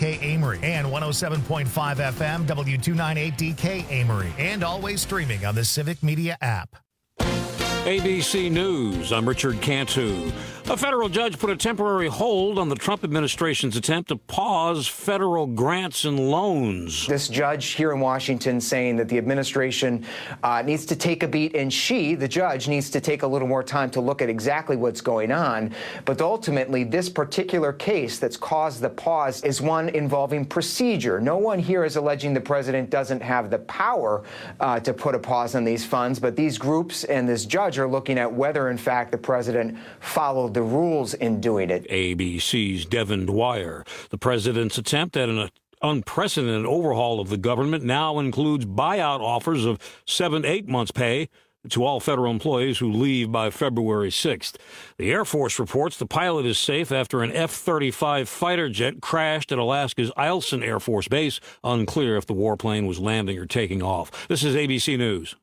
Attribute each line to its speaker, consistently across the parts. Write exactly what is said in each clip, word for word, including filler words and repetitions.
Speaker 1: K Amory and one oh seven point five F M W two ninety-eight D K Amory, and always streaming on the Civic Media app.
Speaker 2: A B C News, I'm Richard Cantu. A federal judge put a temporary hold on the Trump administration's attempt to pause federal grants and loans.
Speaker 3: This judge here in Washington saying that the administration uh, needs to take a beat, and she, the judge, needs to take a little more time to look at exactly what's going on. But ultimately, this particular case that's caused the pause is one involving procedure. No one here is alleging the president doesn't have the power uh, to put a pause on these funds, but these groups and this judge are looking at whether, in fact, the president followed the rules in doing it.
Speaker 2: A B C's Devin Dwyer. The president's attempt at an unprecedented overhaul of the government now includes buyout offers of seven to eight months' pay to all federal employees who leave by February sixth. The Air Force reports the pilot is safe after an F thirty-five fighter jet crashed at Alaska's Eielson Air Force Base. Unclear if the warplane was landing or taking off. This is A B C News.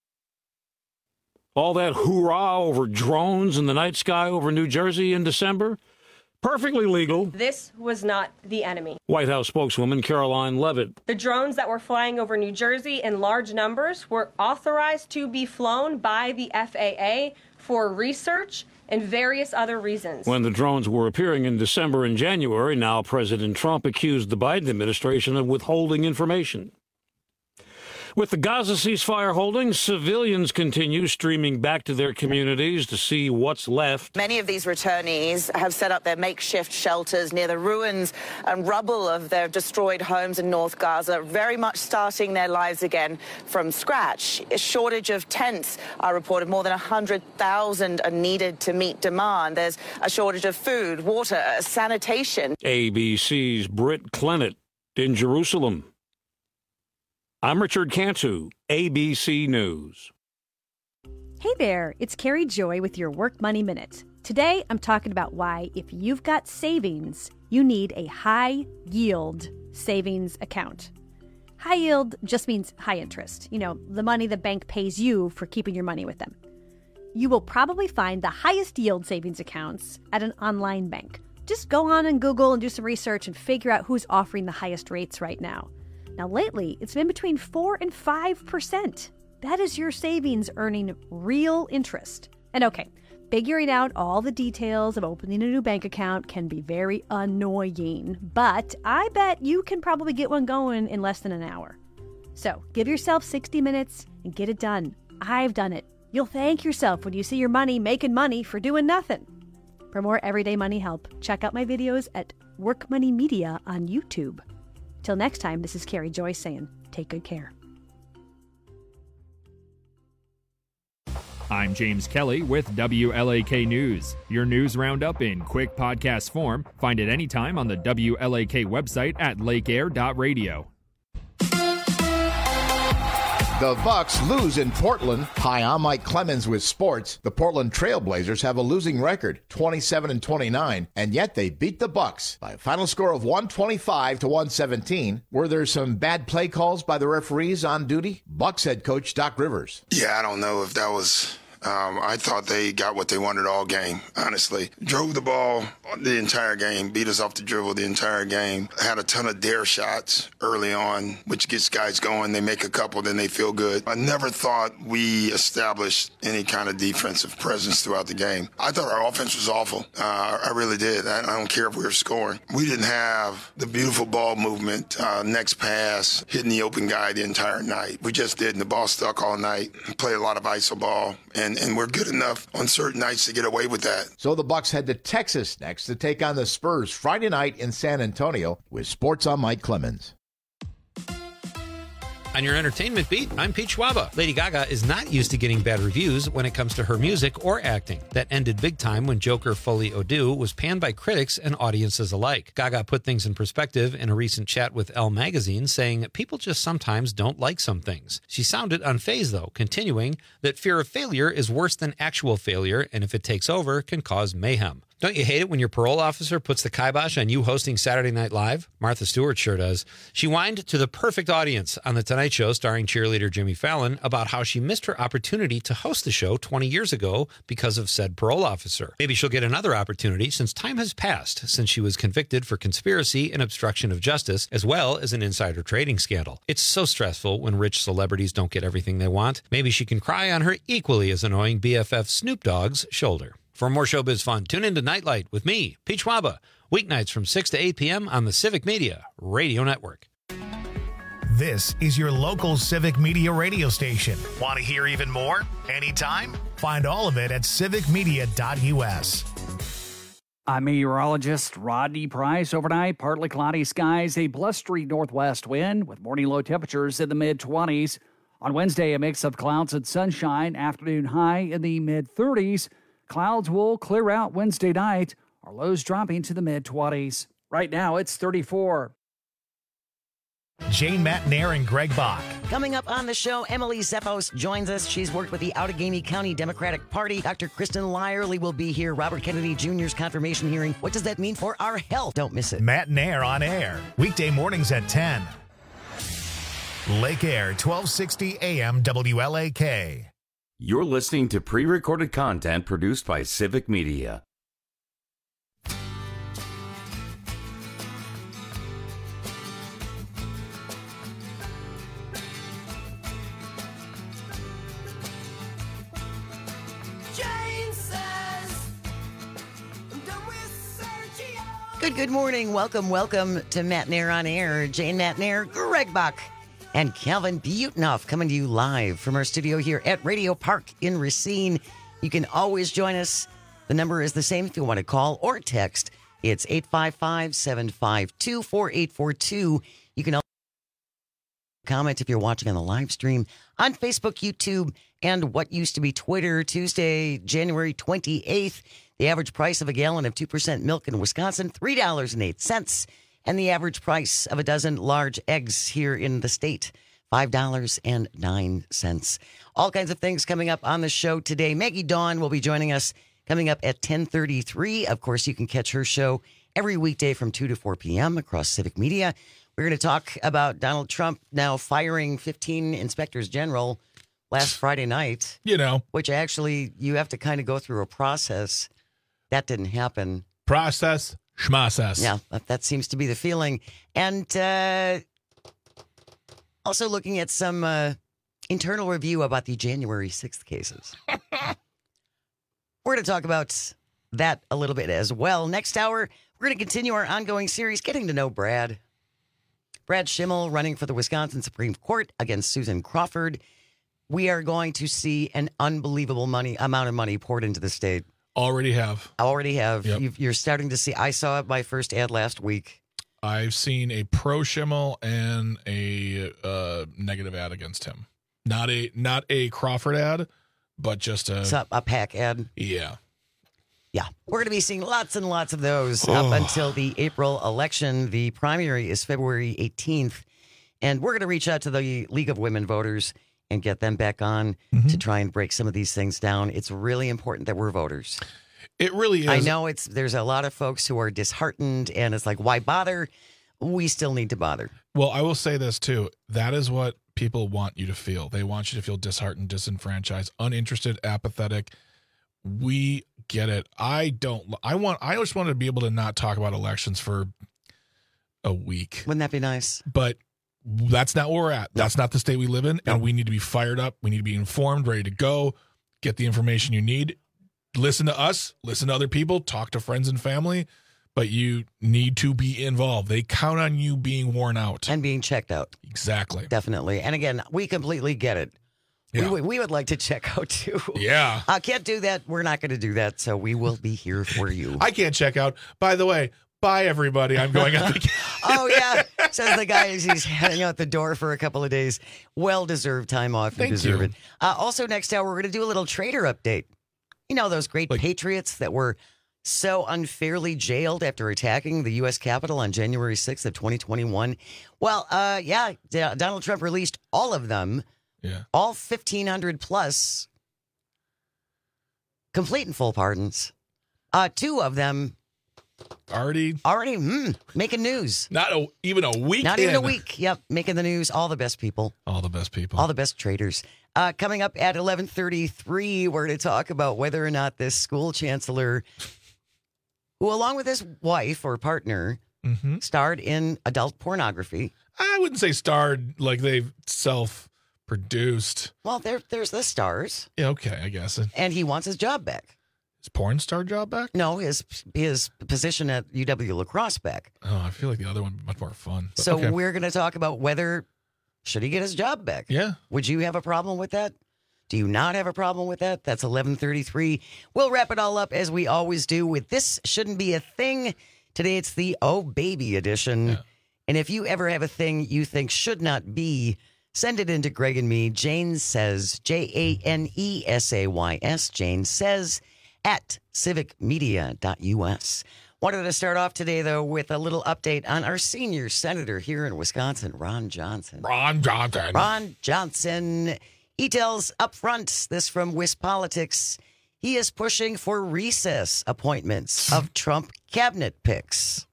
Speaker 2: All that hoorah over drones in the night sky over New Jersey in December? Perfectly legal.
Speaker 4: This was not the enemy.
Speaker 2: White House spokeswoman Caroline Leavitt.
Speaker 4: The drones that were flying over New Jersey in large numbers were authorized to be flown by the F A A for research and various other reasons.
Speaker 2: When the drones were appearing in December and January, now President Trump accused the Biden administration of withholding information. With the Gaza ceasefire holding, civilians continue streaming back to their communities to see what's left.
Speaker 5: Many of these returnees have set up their makeshift shelters near the ruins and rubble of their destroyed homes in North Gaza, very much starting their lives again from scratch. A shortage of tents are reported. More than one hundred thousand are needed to meet demand. There's a shortage of food, water, sanitation.
Speaker 2: A B C's Britt Clennett in Jerusalem. I'm Richard Cantu, A B C News.
Speaker 6: Hey there, it's Carrie Joy with your Work Money Minute. Today, I'm talking about why, if you've got savings, you need a high-yield savings account. High yield just means high interest. You know, the money the bank pays you for keeping your money with them. You will probably find the highest yield savings accounts at an online bank. Just go on and Google and do some research and figure out who's offering the highest rates right now. Now, lately, it's been between four and five percent. That is your savings earning real interest. And okay, figuring out all the details of opening a new bank account can be very annoying, but I bet you can probably get one going in less than an hour. So give yourself sixty minutes and get it done. I've done it. You'll thank yourself when you see your money making money for doing nothing. For more everyday money help, check out my videos at Work Money Media on YouTube. Till next time, this is Carrie Joy saying, take good care.
Speaker 7: I'm James Kelly with W L A K News. Your news roundup in quick podcast form. Find it anytime on the W L A K website at lake air dot radio.
Speaker 8: The Bucks lose in Portland. Hi, I'm Mike Clemens with sports. The Portland Trail Blazers have a losing record, twenty-seven and twenty-nine, and yet they beat the Bucks by a final score of one twenty-five to one seventeen. Were there some bad play calls by the referees on duty? Bucks head coach Doc Rivers.
Speaker 9: Yeah, I don't know if that was... Um, I thought they got what they wanted all game, honestly. Drove the ball the entire game, beat us off the dribble the entire game. Had a ton of dare shots early on, which gets guys going. They make a couple, then they feel good. I never thought we established any kind of defensive presence throughout the game. I thought our offense was awful. Uh, I really did. I, I don't care if we were scoring. We didn't have the beautiful ball movement, uh, next pass, hitting the open guy the entire night. We just didn't. The ball stuck all night. Played a lot of iso ball. And, and we're good enough on certain nights to get away with that.
Speaker 8: So the Bucks head to Texas next to take on the Spurs Friday night in San Antonio. With sports, I'm Mike Clemens.
Speaker 10: On your entertainment beat, I'm Pete Schwaba. Lady Gaga is not used to getting bad reviews when it comes to her music or acting. That ended big time when Joker Folie à Deux was panned by critics and audiences alike. Gaga put things in perspective in a recent chat with Elle magazine, saying, "People just sometimes don't like some things." She sounded unfazed, though, continuing that fear of failure is worse than actual failure, and if it takes over, can cause mayhem. Don't you hate it when your parole officer puts the kibosh on you hosting Saturday Night Live? Martha Stewart sure does. She whined to the perfect audience on The Tonight Show starring cheerleader Jimmy Fallon about how she missed her opportunity to host the show twenty years ago because of said parole officer. Maybe she'll get another opportunity since time has passed since she was convicted for conspiracy and obstruction of justice, as well as an insider trading scandal. It's so stressful when rich celebrities don't get everything they want. Maybe she can cry on her equally as annoying B F F Snoop Dogg's shoulder. For more showbiz fun, tune in to Nightlight with me, Peach Waba, weeknights from six to eight p.m. on the Civic Media Radio Network.
Speaker 1: This is your local Civic Media radio station. Want to hear even more? Anytime? Find all of it at civic media dot u s.
Speaker 11: I'm meteorologist Rodney Price. Overnight, partly cloudy skies, a blustery northwest wind with morning low temperatures in the mid-twenties. On Wednesday, a mix of clouds and sunshine, afternoon high in the mid-thirties. Clouds will clear out Wednesday night, our lows dropping to the mid-twenties. Right now, it's thirty-four.
Speaker 1: Jane Matnair and Greg Bach.
Speaker 12: Coming up on the show, Emily Zephos joins us. She's worked with the Outagamie County Democratic Party. Doctor Kristen Lyerly will be here. Robert Kennedy Junior's confirmation hearing. What does that mean for our health? Don't miss it.
Speaker 1: Matnair on air. Weekday mornings at ten. Lake Air, twelve sixty A M W L A K.
Speaker 13: You're listening to pre-recorded content produced by Civic Media.
Speaker 12: Good, good morning. Welcome, welcome to Matnair on Air. Jane Matnair, Greg Bach, and Calvin Butenoff coming to you live from our studio here at Radio Park in Racine. You can always join us. The number is the same if you want to call or text. It's eight five five, seven five two, four eight four two. You can also comment if you're watching on the live stream on Facebook, YouTube, and what used to be Twitter. Tuesday, January twenty-eighth. The average price of a gallon of two percent milk in Wisconsin, three dollars and eight cents. And the average price of a dozen large eggs here in the state, five dollars and nine cents. All kinds of things coming up on the show today. Maggie Dawn will be joining us coming up at ten thirty-three. Of course, you can catch her show every weekday from two to four p.m. across Civic Media. We're going to talk about Donald Trump now firing fifteen inspectors general last Friday night.
Speaker 14: You know.
Speaker 12: Which actually, you have to kind of go through a process. That didn't happen.
Speaker 14: Process, schmocess.
Speaker 12: Yeah, that seems to be the feeling. And uh, also looking at some uh, internal review about the January sixth cases. We're going to talk about that a little bit as well. Next hour, we're going to continue our ongoing series, Getting to Know Brad. Brad Schimmel running for the Wisconsin Supreme Court against Susan Crawford. We are going to see an unbelievable money amount of money poured into the state.
Speaker 14: Already have.
Speaker 12: Already have.
Speaker 14: Yep.
Speaker 12: You've, you're starting to see. I saw my first ad last week.
Speaker 14: I've seen a pro Schimmel and a uh, negative ad against him. Not a not a Crawford ad, but just a
Speaker 12: So, a PAC ad.
Speaker 14: Yeah.
Speaker 12: Yeah. We're going to be seeing lots and lots of those
Speaker 14: oh.
Speaker 12: up until the April election. The primary is February eighteenth. And we're going to reach out to the League of Women Voters and get them back on mm-hmm. to try and break some of these things down. It's really important that we're voters.
Speaker 14: It really is.
Speaker 12: I know it's there's a lot of folks who are disheartened, and it's like, why bother? We still need to bother.
Speaker 14: Well, I will say this, too. That is what people want you to feel. They want you to feel disheartened, disenfranchised, uninterested, apathetic. We get it. I don't. I want. I just want to be able to not talk about elections for a week.
Speaker 12: Wouldn't that be nice?
Speaker 14: But that's not where we're at. That's not the state we live in.
Speaker 12: No.
Speaker 14: And we need to be fired up. We need to be informed, ready to go, get the information you need. Listen to us, listen to other people, talk to friends and family, but you need to be involved. They count on you being worn out.
Speaker 12: And being checked out.
Speaker 14: Exactly.
Speaker 12: Definitely. And again, we completely get it. Yeah. We, we would like to check out too.
Speaker 14: Yeah.
Speaker 12: I uh, can't do that. We're not going to do that. So we will be here for you.
Speaker 14: I can't check out. By the way, bye, everybody. I'm going out the
Speaker 12: Oh, yeah. Says the guy as he's heading out the door for a couple of days. Well-deserved time off. You
Speaker 14: Thank
Speaker 12: deserve
Speaker 14: you.
Speaker 12: it. Uh, also, next hour, we're going to do a little trader update. You know, those great like, patriots that were so unfairly jailed after attacking the U S Capitol on January sixth of twenty twenty-one. Well, uh, yeah, D- Donald Trump released all of them.
Speaker 14: Yeah.
Speaker 12: All fifteen hundred plus complete and full pardons. Uh, two of them
Speaker 14: already
Speaker 12: already mm, making news.
Speaker 14: Not a, even a week.
Speaker 12: Not
Speaker 14: in.
Speaker 12: even a week. Yep, making the news. All the best people.
Speaker 14: All the best people.
Speaker 12: All the best traders. Uh, coming up at eleven thirty-three, we're going to talk about whether or not this school chancellor, who along with his wife or partner,
Speaker 14: mm-hmm.
Speaker 12: starred in adult pornography.
Speaker 14: I wouldn't say starred like they've self-produced.
Speaker 12: Well, there, there's the stars.
Speaker 14: Yeah, okay, I guess.
Speaker 12: And he wants his job back.
Speaker 14: His porn star job back?
Speaker 12: No, his his position at U W La Crosse back.
Speaker 14: Oh, I feel like the other one would be much more fun. But
Speaker 12: So
Speaker 14: okay.
Speaker 12: we're going to talk about whether should he get his job back.
Speaker 14: Yeah.
Speaker 12: Would you have a problem with that? Do you not have a problem with that? That's eleven thirty-three. We'll wrap it all up as we always do with This Shouldn't Be a Thing. Today it's the Oh Baby edition.
Speaker 14: Yeah.
Speaker 12: And if you ever have a thing you think should not be, send it in to Greg and me. Jane Says, J A N E S A Y S, Jane Says, at civic media dot U S. Wanted to start off today, though, with a little update on our senior senator here in Wisconsin, Ron Johnson.
Speaker 14: Ron Johnson.
Speaker 12: Ron Johnson. He tells up front, this from WisPolitics, he is pushing for recess appointments of Trump cabinet picks.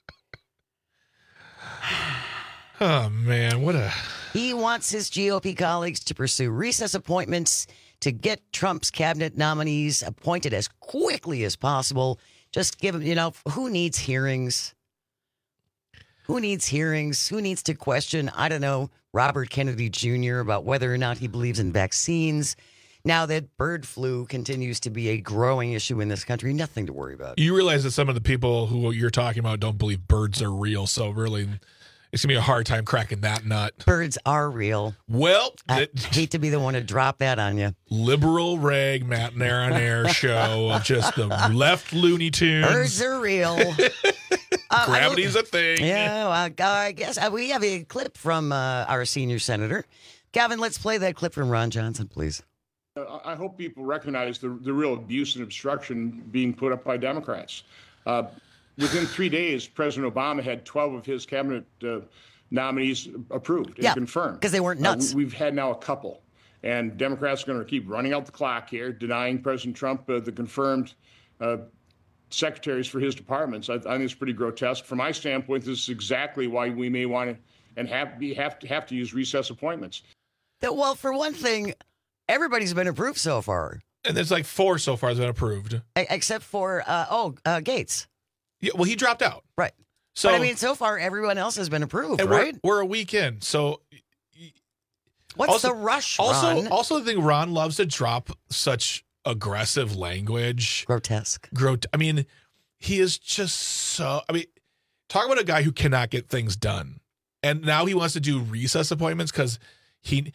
Speaker 14: Oh, man, what a...
Speaker 12: He wants his G O P colleagues to pursue recess appointments to get Trump's cabinet nominees appointed as quickly as possible. Just give him, you know, who needs hearings? Who needs hearings? Who needs to question, I don't know, Robert Kennedy Junior about whether or not he believes in vaccines? Now that bird flu continues to be a growing issue in this country, nothing to worry about.
Speaker 14: You realize that some of the people who you're talking about don't believe birds are real, so really... It's going to be a hard time cracking that nut.
Speaker 12: Birds are real.
Speaker 14: Well,
Speaker 12: I
Speaker 14: it,
Speaker 12: hate to be the one to drop that on you.
Speaker 14: Liberal Reg, Matt Nair on Air show of just the left Looney Tunes.
Speaker 12: Birds are real. uh,
Speaker 14: Gravity's a thing.
Speaker 12: Yeah, well, I guess uh, we have a clip from uh, our senior senator. Gavin, let's play that clip from Ron Johnson, please.
Speaker 15: Uh, I hope people recognize the, the real abuse and obstruction being put up by Democrats. Uh, Within three days, President Obama had twelve of his cabinet uh, nominees approved and
Speaker 12: yeah,
Speaker 15: confirmed.
Speaker 12: Because they weren't nuts.
Speaker 15: Uh, we, we've had now a couple. And Democrats are going to keep running out the clock here, denying President Trump uh, the confirmed uh, secretaries for his departments. I, I think it's pretty grotesque. From my standpoint, this is exactly why we may want to and have, be, have, to, have to use recess appointments.
Speaker 12: That, well, for one thing, everybody's been approved so far.
Speaker 14: And there's like four so far that's been approved.
Speaker 12: Except for, uh, oh, uh, Gates.
Speaker 14: Yeah, well, he dropped out.
Speaker 12: Right. So, but I mean, so far, everyone else has been approved,
Speaker 14: and
Speaker 12: right?
Speaker 14: We're, we're a week in. So
Speaker 12: what's
Speaker 14: also,
Speaker 12: the rush,
Speaker 14: also,
Speaker 12: Ron?
Speaker 14: Also, I think Ron loves to drop such aggressive language.
Speaker 12: Grotesque.
Speaker 14: Grot- I mean, he is just so... I mean, talk about a guy who cannot get things done. And now he wants to do recess appointments because he...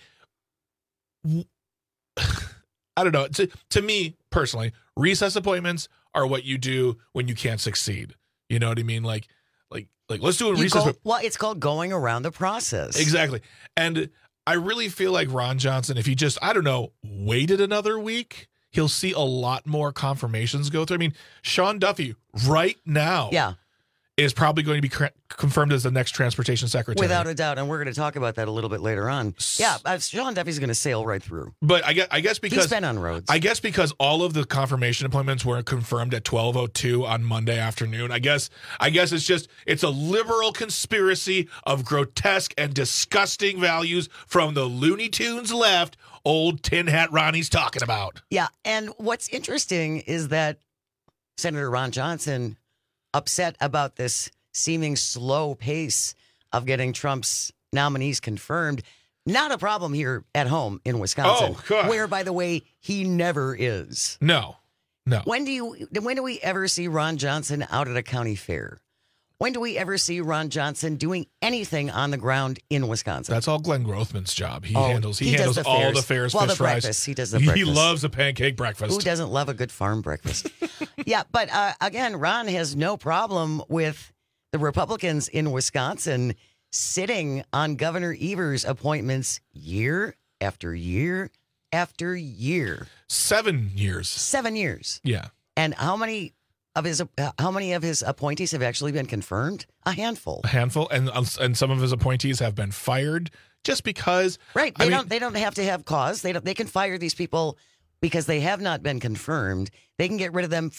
Speaker 14: I don't know. To, to me, personally, recess appointments are what you do when you can't succeed. You know what I mean? Like, like, like. Let's do a
Speaker 12: you
Speaker 14: recess.
Speaker 12: Go, well, it's called going around the process.
Speaker 14: Exactly. And I really feel like Ron Johnson, if he just, I don't know, waited another week, he'll see a lot more confirmations go through. I mean, Sean Duffy right now,
Speaker 12: yeah,
Speaker 14: is probably going to be cr- confirmed as the next transportation secretary.
Speaker 12: Without a doubt. And we're going to talk about that a little bit later on. Yeah, uh, Sean Duffy's going to sail right through.
Speaker 14: But I guess, I guess because...
Speaker 12: He's been on roads.
Speaker 14: I guess because all of the confirmation appointments were confirmed at twelve oh two on Monday afternoon. I guess I guess it's just, it's a liberal conspiracy of grotesque and disgusting values from the Looney Tunes left old Tin Hat Ronnie's talking about.
Speaker 12: Yeah, and what's interesting is that Senator Ron Johnson... upset about this seeming slow pace of getting Trump's nominees confirmed. Not a problem here at home in Wisconsin,
Speaker 14: oh, God.
Speaker 12: where, by the way, he never is.
Speaker 14: No, no.
Speaker 12: When do you? When do we ever see Ron Johnson out at a county fair? When do we ever see Ron Johnson doing anything on the ground in Wisconsin?
Speaker 14: That's all Glenn Grothman's job. He
Speaker 12: oh,
Speaker 14: handles he,
Speaker 12: he
Speaker 14: handles
Speaker 12: the
Speaker 14: all
Speaker 12: fairs.
Speaker 14: the fairs,
Speaker 12: well,
Speaker 14: fish
Speaker 12: the
Speaker 14: fries.
Speaker 12: breakfast. He does the
Speaker 14: he
Speaker 12: breakfast.
Speaker 14: He loves a pancake breakfast.
Speaker 12: Who doesn't love a good farm breakfast? Yeah, but uh, again, Ron has no problem with the Republicans in Wisconsin sitting on Governor Evers' appointments year after year after year.
Speaker 14: Seven years.
Speaker 12: Seven years.
Speaker 14: Yeah.
Speaker 12: And how many of his uh, how many of his appointees have actually been confirmed? A handful.
Speaker 14: A handful, and and some of his appointees have been fired just because.
Speaker 12: Right. They
Speaker 14: I
Speaker 12: don't.
Speaker 14: mean,
Speaker 12: they don't have to have cause. They don't. They can fire these people because they have not been confirmed. They can get rid of them for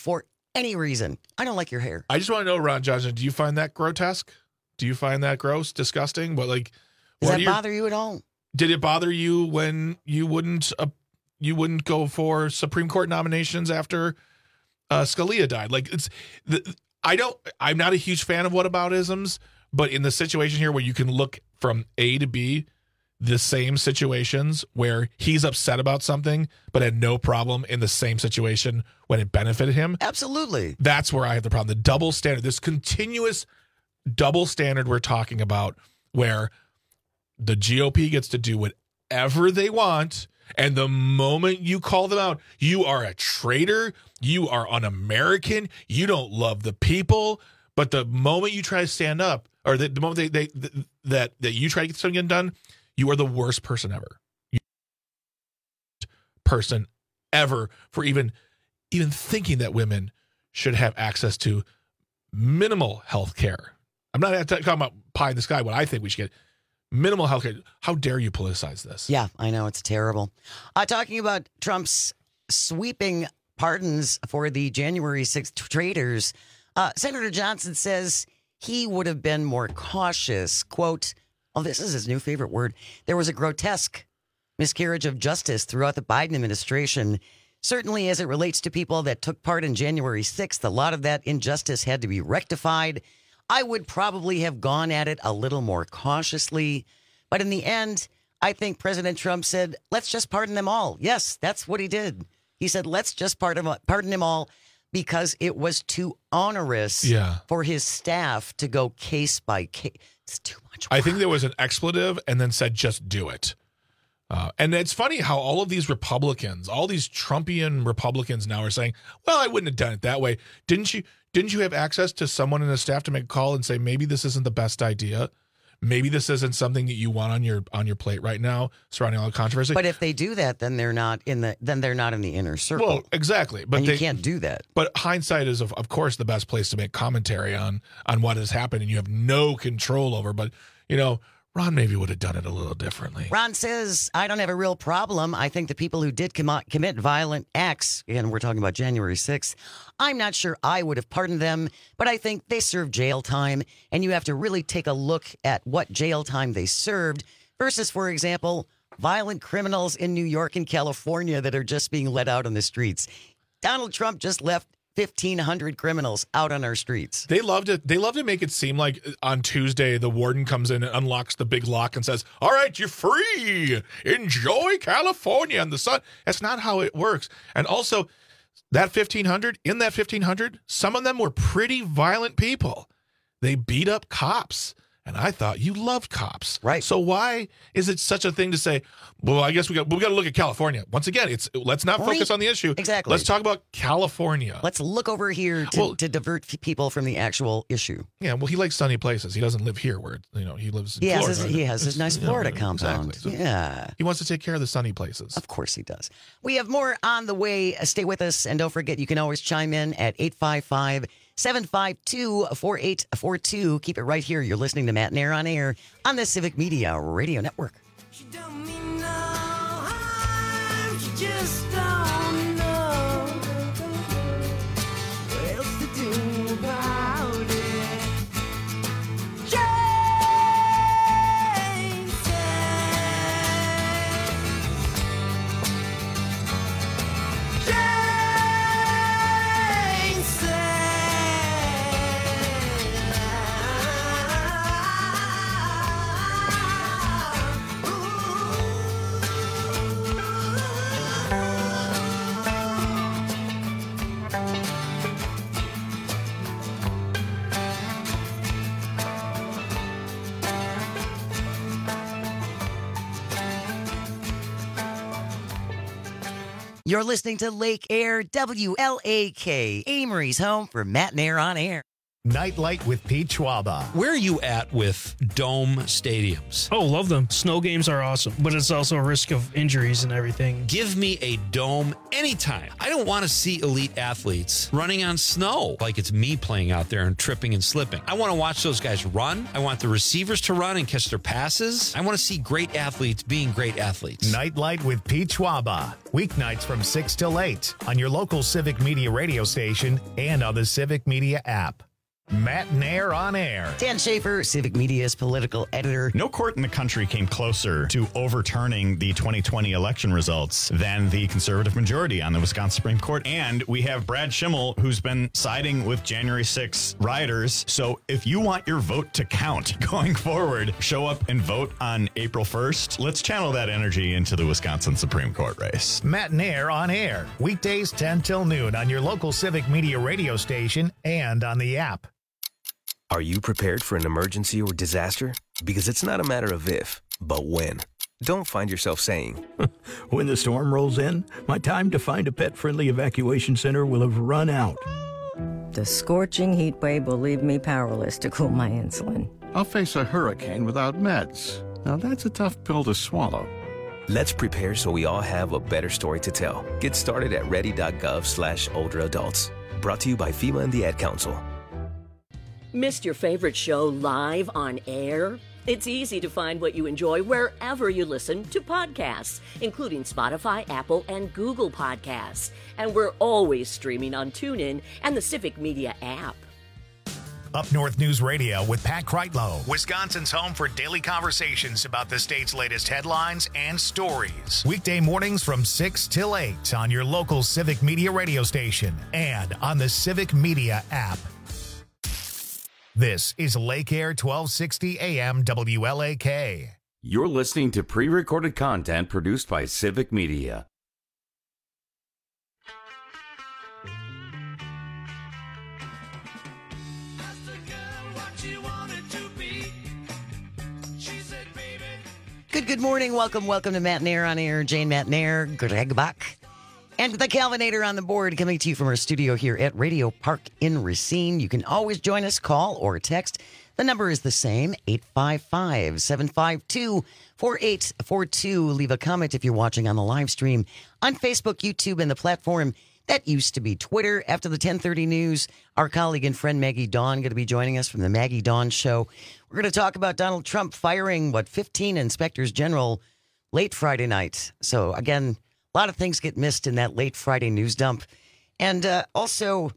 Speaker 12: any reason. I don't like your hair.
Speaker 14: I just want to know, Ron Johnson, do you find that grotesque? Do you find that gross, disgusting? But like,
Speaker 12: Does
Speaker 14: what
Speaker 12: that
Speaker 14: are your-
Speaker 12: bother you at all?
Speaker 14: Did it bother you when you wouldn't uh, you wouldn't go for Supreme Court nominations after uh, Scalia died? Like, it's the, I don't. I'm not a huge fan of whataboutisms, but in the situation here where you can look from A to B, the same situations where he's upset about something but had no problem in the same situation when it benefited him.
Speaker 12: Absolutely.
Speaker 14: That's where I have the problem. The double standard, this continuous double standard we're talking about, where the G O P gets to do whatever they want, and the moment you call them out, you are a traitor, you are un-American, you don't love the people. But the moment you try to stand up, or the, the moment they, they that that you try to get something done, you are the worst person ever. You person ever for even even thinking that women should have access to minimal health care. I'm not talking about pie in the sky, what I think we should get. Minimal health care. How dare you politicize this?
Speaker 12: Yeah, I know. It's terrible. Uh, talking about Trump's sweeping pardons for the January sixth traitors, uh, Senator Johnson says he would have been more cautious. Quote, oh, this is his new favorite word. There was a grotesque miscarriage of justice throughout the Biden administration. Certainly as it relates to people that took part in January sixth, a lot of that injustice had to be rectified. I would probably have gone at it a little more cautiously. But in the end, I think President Trump said, let's just pardon them all. Yes, that's what he did. He said, let's just pardon, pardon them all because it was too onerous
Speaker 14: Yeah.
Speaker 12: for his staff to go case by case. It's too much work.
Speaker 14: I think there was an expletive and then said, just do it. Uh, and it's funny how all of these Republicans, all these Trumpian Republicans now are saying, well, I wouldn't have done it that way. Didn't you Didn't you have access to someone in the staff to make a call and say, maybe this isn't the best idea? Maybe this isn't something that you want on your on your plate right now surrounding all the controversy.
Speaker 12: But if they do that, then they're not in the then they're not in the inner circle.
Speaker 14: Well, exactly. But
Speaker 12: and
Speaker 14: they
Speaker 12: you can't do that.
Speaker 14: But hindsight is, of, of course, the best place to make commentary on on what has happened and you have no control over. But, you know, Ron maybe would have done it a little differently.
Speaker 12: Ron says, I don't have a real problem. I think the people who did com- commit violent acts, again, we're talking about January sixth, I'm not sure I would have pardoned them, but I think they served jail time, and you have to really take a look at what jail time they served versus, for example, violent criminals in New York and California that are just being let out on the streets. Donald Trump just left fifteen hundred criminals out on our streets.
Speaker 14: They loved it. They love to make it seem like on Tuesday the warden comes in and unlocks the big lock and says, all right, you're free. Enjoy California and the sun. That's not how it works. And also that fifteen hundred, in that fifteen hundred, some of them were pretty violent people. They beat up cops. And I thought you loved cops.
Speaker 12: Right.
Speaker 14: So why is it such a thing to say, well, I guess we got we got to look at California. Once again, it's let's not
Speaker 12: Right.
Speaker 14: focus on the issue.
Speaker 12: Exactly.
Speaker 14: Let's talk about California.
Speaker 12: Let's look over here to,
Speaker 14: Well-
Speaker 12: to divert f- people from the actual issue.
Speaker 14: Yeah, well, he likes sunny places. He doesn't live here where, you know, he lives in
Speaker 12: He has
Speaker 14: Florida.
Speaker 12: his, he has his
Speaker 14: It's-
Speaker 12: nice
Speaker 14: you know,
Speaker 12: Florida
Speaker 14: exactly.
Speaker 12: compound.
Speaker 14: So
Speaker 12: Yeah.
Speaker 14: he wants to take care of the sunny places.
Speaker 12: Of course he does. We have more on the way. Uh, Stay with us. And don't forget, you can always chime in at eight five five, seven five two, four eight four two. Keep it right here. You're listening to Matt and Air on Air on the Civic Media Radio Network.
Speaker 16: Just don't know what else to do about it. Jane said, Jane
Speaker 12: You're listening to Lake Air, W L A K, Amory's home for Matt and Air on Air.
Speaker 1: Nightlight with Pete Schwaba.
Speaker 10: Where are you at with dome stadiums?
Speaker 17: Oh, love them. Snow games are awesome, but it's also a risk of injuries and everything.
Speaker 10: Give me a dome anytime. I don't want to see elite athletes running on snow like it's me playing out there and tripping and slipping. I want to watch those guys run. I want the receivers to run and catch their passes. I want to see great athletes being great athletes.
Speaker 1: Nightlight with Pete Schwaba. Weeknights from six till eight on your local Civic Media radio station and on the Civic Media app. Matt Nair on air.
Speaker 12: Dan Schaefer, Civic Media's political editor.
Speaker 18: No court in the country came closer to overturning the twenty twenty election results than the conservative majority on the Wisconsin Supreme Court. And we have Brad Schimmel, who's been siding with January sixth rioters. So if you want your vote to count going forward, show up and vote on April first. Let's channel that energy into the Wisconsin Supreme Court race.
Speaker 1: Matt Nair on air. Weekdays ten till noon on your local Civic Media radio station and on the app.
Speaker 19: Are you prepared for an emergency or disaster? Because it's not a matter of if, but when. Don't find yourself saying,
Speaker 20: when the storm rolls in, my time to find a pet-friendly evacuation center will have run out.
Speaker 21: The scorching heat wave will leave me powerless to cool my insulin.
Speaker 22: I'll face a hurricane without meds. Now that's a tough pill to swallow.
Speaker 19: Let's prepare so we all have a better story to tell. Get started at ready.gov slash older adults. Brought to you by FEMA and the Ad Council.
Speaker 23: Missed your favorite show live on air? It's easy to find what you enjoy wherever you listen to podcasts, including Spotify, Apple, and Google Podcasts. And we're always streaming on TuneIn and the Civic Media app.
Speaker 1: Up North News Radio with Pat Kreitlow, Wisconsin's home for daily conversations about the state's latest headlines and stories. Weekday mornings from six till eight on your local Civic Media radio station and on the Civic Media app. This is Lake Air twelve sixty A M W L A K.
Speaker 13: You're listening to pre-recorded content produced by Civic Media.
Speaker 12: Good, good morning. Welcome, welcome to Matt Nair on air. Jane Matt Nair, Greg Bach, and the Calvinator on the board, coming to you from our studio here at Radio Park in Racine. You can always join us, call or text. The number is the same, eight five five, seven five two, four eight four two. Leave a comment if you're watching on the live stream on Facebook, YouTube, and the platform that used to be Twitter. After the ten thirty news, our colleague and friend Maggie Dawn going to be joining us from the Maggie Dawn Show. We're going to talk about Donald Trump firing, what, fifteen inspectors general late Friday night. So, again, a lot of things get missed in that late Friday news dump. And uh, also,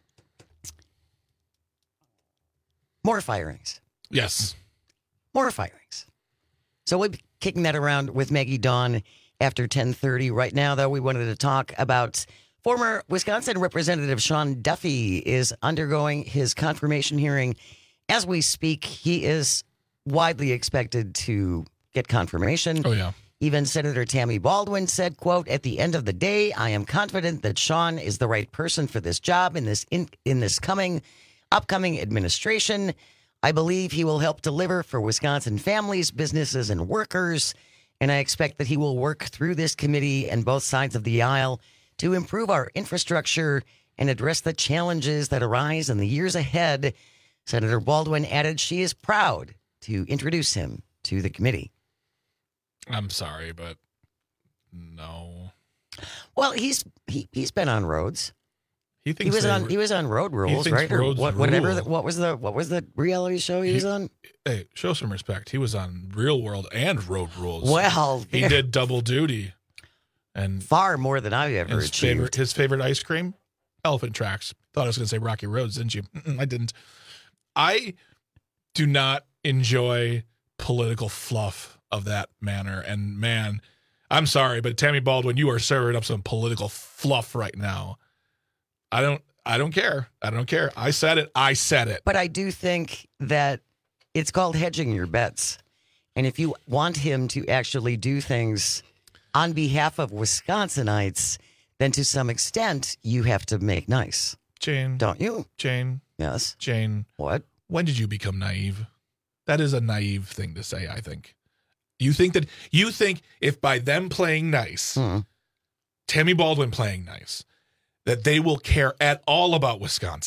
Speaker 12: more firings.
Speaker 14: Yes.
Speaker 12: More firings. So we'll be kicking that around with Maggie Dawn after ten thirty. Right now, though, we wanted to talk about former Wisconsin Representative Sean Duffy is undergoing his confirmation hearing. As we speak, he is widely expected to get confirmation.
Speaker 14: Oh, yeah.
Speaker 12: Even Senator Tammy Baldwin said, quote, "At the end of the day, I am confident that Sean is the right person for this job in this in, in this coming upcoming administration. I believe he will help deliver for Wisconsin families, businesses, and workers. And I expect that he will work through this committee and both sides of the aisle to improve our infrastructure and address the challenges that arise in the years ahead." Senator Baldwin added she is proud to introduce him to the committee.
Speaker 14: I'm sorry, but no.
Speaker 12: Well, he's he, he's been on roads.
Speaker 14: He
Speaker 12: He
Speaker 14: thinks
Speaker 12: was
Speaker 14: they-
Speaker 12: on he was on Road Rules,
Speaker 14: thinks
Speaker 12: right? Or
Speaker 14: roads
Speaker 12: what, whatever.
Speaker 14: rule.
Speaker 12: The, what was the what was the reality show he,
Speaker 14: He-
Speaker 12: was on?
Speaker 14: Hey, show some respect. He was on Real World and Road Rules.
Speaker 12: Well,
Speaker 14: he
Speaker 12: there-
Speaker 14: did double duty. And
Speaker 12: far more than I've ever
Speaker 14: his
Speaker 12: achieved.
Speaker 14: favorite, his favorite ice cream, Elephant Tracks. Thought I was going to say Rocky Roads, didn't you? Mm-mm, I didn't. I do not enjoy political fluff of that manner. And man, I'm sorry, but Tammy Baldwin, you are serving up some political fluff right now. I don't. I don't care. I don't care. I said it. I said it.
Speaker 12: But I do think that it's called hedging your bets. And if you want him to actually do things on behalf of Wisconsinites, then to some extent you have to make nice.
Speaker 14: Jane.
Speaker 12: Don't you?
Speaker 14: Jane.
Speaker 12: Yes.
Speaker 14: Jane.
Speaker 12: What?
Speaker 14: When did you become naive? That is a naive thing to say, I think. You think that you think if by them playing nice,
Speaker 12: Hmm.
Speaker 14: Tammy Baldwin playing nice, that they will care at all about Wisconsin.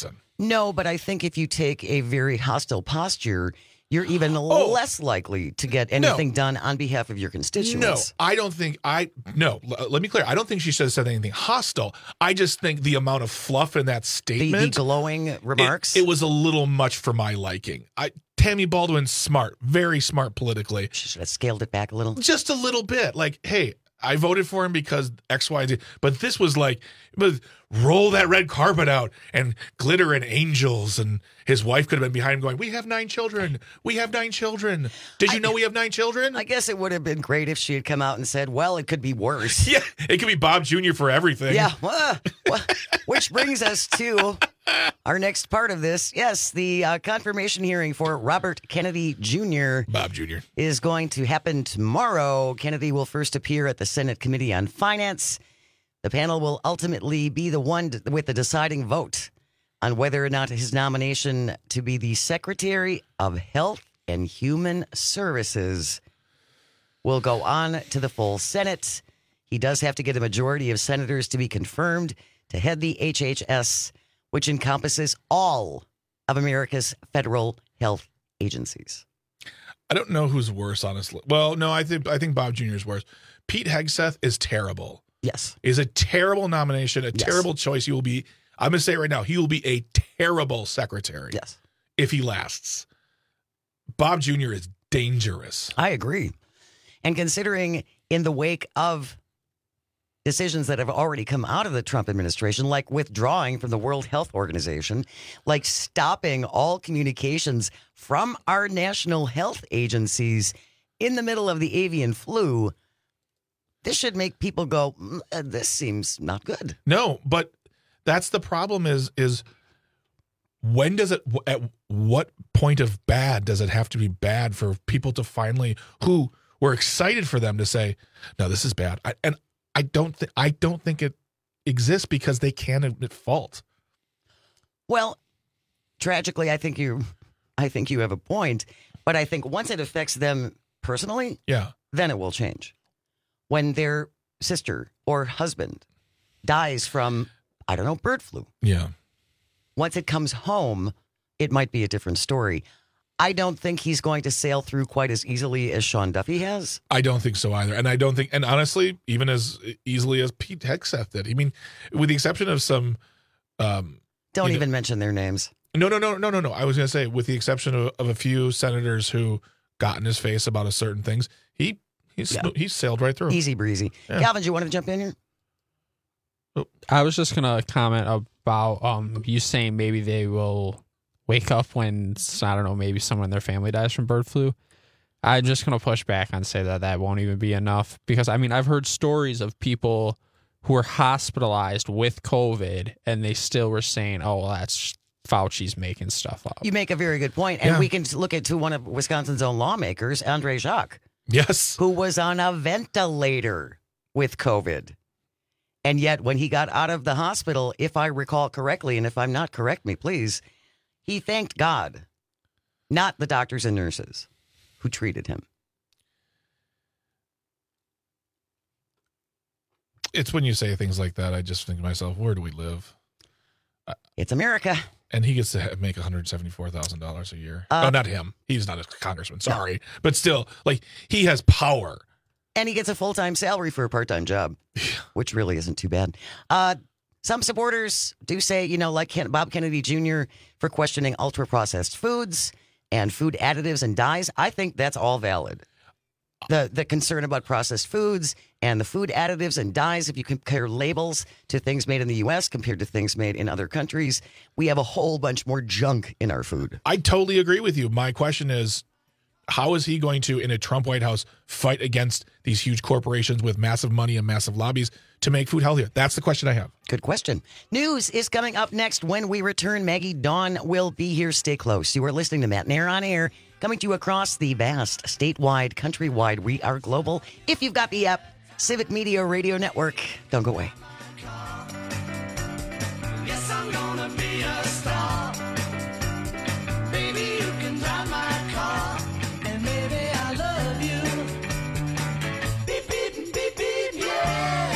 Speaker 12: No, but I think if you take a very hostile posture, you're even oh, less likely to get anything no. done on behalf of your constituents.
Speaker 14: No, I don't think I. No, l- let me clear. I don't think she should have said anything hostile. I just think the amount of fluff in that statement,
Speaker 12: the, the glowing remarks,
Speaker 14: it, it was a little much for my liking. I, Tammy Baldwin's smart, very smart politically.
Speaker 12: She should have scaled it back a little,
Speaker 14: just a little bit. Like, hey, I voted for him because X, Y, and Z. But this was like, it was roll that red carpet out and glitter and angels. And his wife could have been behind him going, we have nine children. We have nine children. Did you I, know we have nine children?
Speaker 12: I guess it would have been great if she had come out and said, well, it could be worse.
Speaker 14: Yeah, it could be Bob Junior for everything.
Speaker 12: Yeah. Well, well, which brings us to our next part of this. Yes, the uh, confirmation hearing for Robert Kennedy Junior
Speaker 14: Bob Junior
Speaker 12: is going to happen tomorrow. Kennedy will first appear at the Senate Committee on Finance. The panel will ultimately be the one to, with the deciding vote on whether or not his nomination to be the Secretary of Health and Human Services will go on to the full Senate. He does have to get a majority of senators to be confirmed to head the H H S, which encompasses all of America's federal health agencies.
Speaker 14: I don't know who's worse, honestly. Well, no, I think I think Bob Junior is worse. Pete Hegseth is terrible.
Speaker 12: Yes.
Speaker 14: Is a terrible nomination, a yes. terrible choice. He will be, I'm going to say it right now, he will be a terrible secretary.
Speaker 12: Yes.
Speaker 14: If he lasts. Bob Junior is dangerous.
Speaker 12: I agree. And considering in the wake of decisions that have already come out of the Trump administration, like withdrawing from the World Health Organization, like stopping all communications from our national health agencies in the middle of the avian flu, this should make people go, mm, uh, this seems not good.
Speaker 14: No, but that's the problem is, is when does it, at what point of bad does it have to be bad for people to finally, who were excited for them to say, no, this is bad. I, and I don't think, I don't think it exists because they can't admit fault.
Speaker 12: Well, tragically, I think you, I think you have a point, but I think once it affects them personally,
Speaker 14: yeah,
Speaker 12: then it will change. When their sister or husband dies from, I don't know, bird flu.
Speaker 14: Yeah.
Speaker 12: Once it comes home, it might be a different story. I don't think he's going to sail through quite as easily as Sean Duffy has.
Speaker 14: I don't think so either. And I don't think, and honestly, even as easily as Pete Hegseth did. I mean, with the exception of some. Um,
Speaker 12: don't even
Speaker 14: know,
Speaker 12: mention their names.
Speaker 14: No, no, no, no, no, no. I was going to say, with the exception of, of a few senators who got in his face about a certain things, he He's yeah. he's sailed right through.
Speaker 12: Easy breezy. Yeah. Calvin, do you want to jump in here?
Speaker 3: Oh. I was just going to comment about um you saying maybe they will wake up when, I don't know, maybe someone in their family dies from bird flu. I'm just going to push back and say that that won't even be enough. Because, I mean, I've heard stories of people who were hospitalized with COVID and they still were saying, oh, well, that's Fauci's making stuff up.
Speaker 12: You make a very good point. And
Speaker 14: yeah.
Speaker 12: we can look at to one of Wisconsin's own lawmakers, Andre Jacques.
Speaker 14: Yes.
Speaker 12: Who was on a ventilator with COVID. And yet when he got out of the hospital, if I recall correctly, and if I'm not, correct me, please, he thanked God, not the doctors and nurses who treated him.
Speaker 14: It's when you say things like that, I just think to myself, where do we live?
Speaker 12: It's America.
Speaker 14: And he gets to make one hundred seventy-four thousand dollars a year.
Speaker 12: Uh,
Speaker 14: oh, not him. He's not a congressman. Sorry. No. But still, like, he has power.
Speaker 12: And he gets a full-time salary for a part-time job, which really isn't too bad. Uh, some supporters do say, you know, like Ken- Bob Kennedy Junior for questioning ultra-processed foods and food additives and dyes. I think that's all valid. The the concern about processed foods and the food additives and dyes, if you compare labels to things made in the U S compared to things made in other countries, we have a whole bunch more junk in our food.
Speaker 14: I totally agree with you. My question is, how is he going to, in a Trump White House, fight against these huge corporations with massive money and massive lobbies to make food healthier? That's the question I have.
Speaker 12: Good question. News is coming up next when we return. Maggie Dawn will be here. Stay close. You are listening to Matt Nair on Air, coming to you across the vast, statewide, countrywide. We are global. If you've got the app, Civic Media Radio Network. Don't go away.
Speaker 16: Yes, I'm gonna be a star. Baby, you can drive my car. And maybe I love you. Beep, beep, beep, beep, yeah.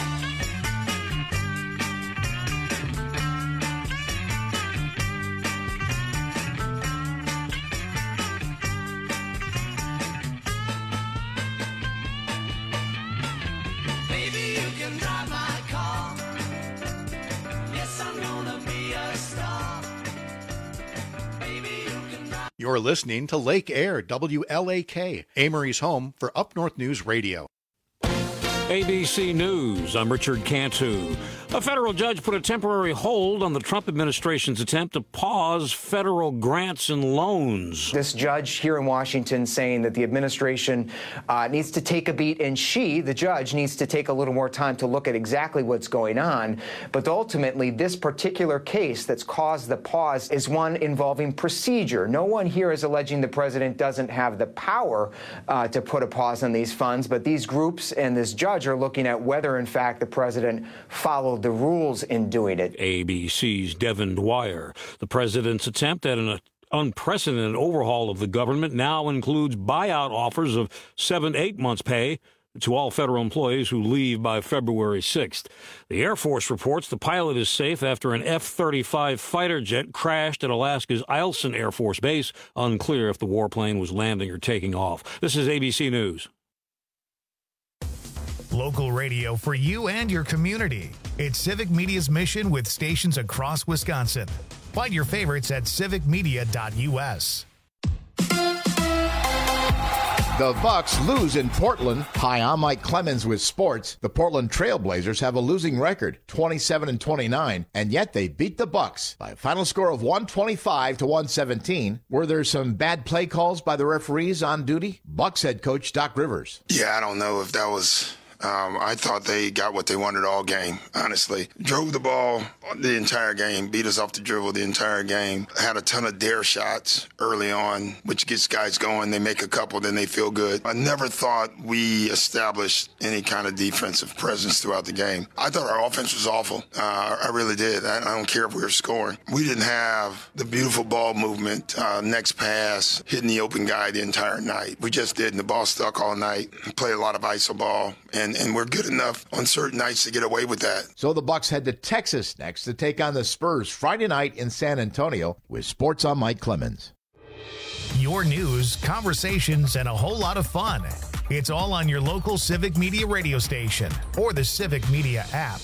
Speaker 2: You're listening to Lake Air, W L A K, Amory's home for Up North News Radio.
Speaker 4: A B C News, I'm Richard Cantu. A federal judge put a temporary hold on the Trump administration's attempt to pause federal grants and loans.
Speaker 5: This judge here in Washington saying that the administration uh, needs to take a beat, and she, the judge, needs to take a little more time to look at exactly what's going on. But ultimately, this particular case that's caused the pause is one involving procedure. No one here is alleging the president doesn't have the power uh, to put a pause on these funds, but these groups and this judge are looking at whether, in fact, the president followed the rules in doing it.
Speaker 4: A B C's Devin Dwyer. The president's attempt at an unprecedented overhaul of the government now includes buyout offers of seven to eight months' pay to all federal employees who leave by February sixth. The Air Force reports the pilot is safe after an F thirty-five fighter jet crashed at Alaska's Eielson Air Force Base. Unclear if the warplane was landing or taking off. This is A B C News.
Speaker 1: Local radio for you and your community. It's Civic Media's mission with stations across Wisconsin. Find your favorites at civic media dot U S.
Speaker 8: The Bucks lose in Portland. Hi, I'm Mike Clemens with sports. The Portland Trailblazers have a losing record, twenty-seven and twenty-nine, and yet they beat the Bucks by a final score of one twenty-five to one seventeen. Were there some bad play calls by the referees on duty? Bucks head coach Doc Rivers.
Speaker 9: Yeah, I don't know if that was... Um, I thought they got what they wanted all game, honestly. Drove the ball the entire game, beat us off the dribble the entire game. Had a ton of dare shots early on, which gets guys going. They make a couple, then they feel good. I never thought we established any kind of defensive presence throughout the game. I thought our offense was awful. Uh, I really did. I, I don't care if we were scoring. We didn't have the beautiful ball movement, uh, next pass, hitting the open guy the entire night. We just didn't. The ball stuck all night. Played a lot of I S O ball. And, and we're good enough on certain nights to get away with that.
Speaker 8: So the Bucks head to Texas next to take on the Spurs Friday night in San Antonio. With sports, on Mike Clemens.
Speaker 1: Your news, conversations, and a whole lot of fun. It's all on your local Civic Media radio station or the Civic Media app.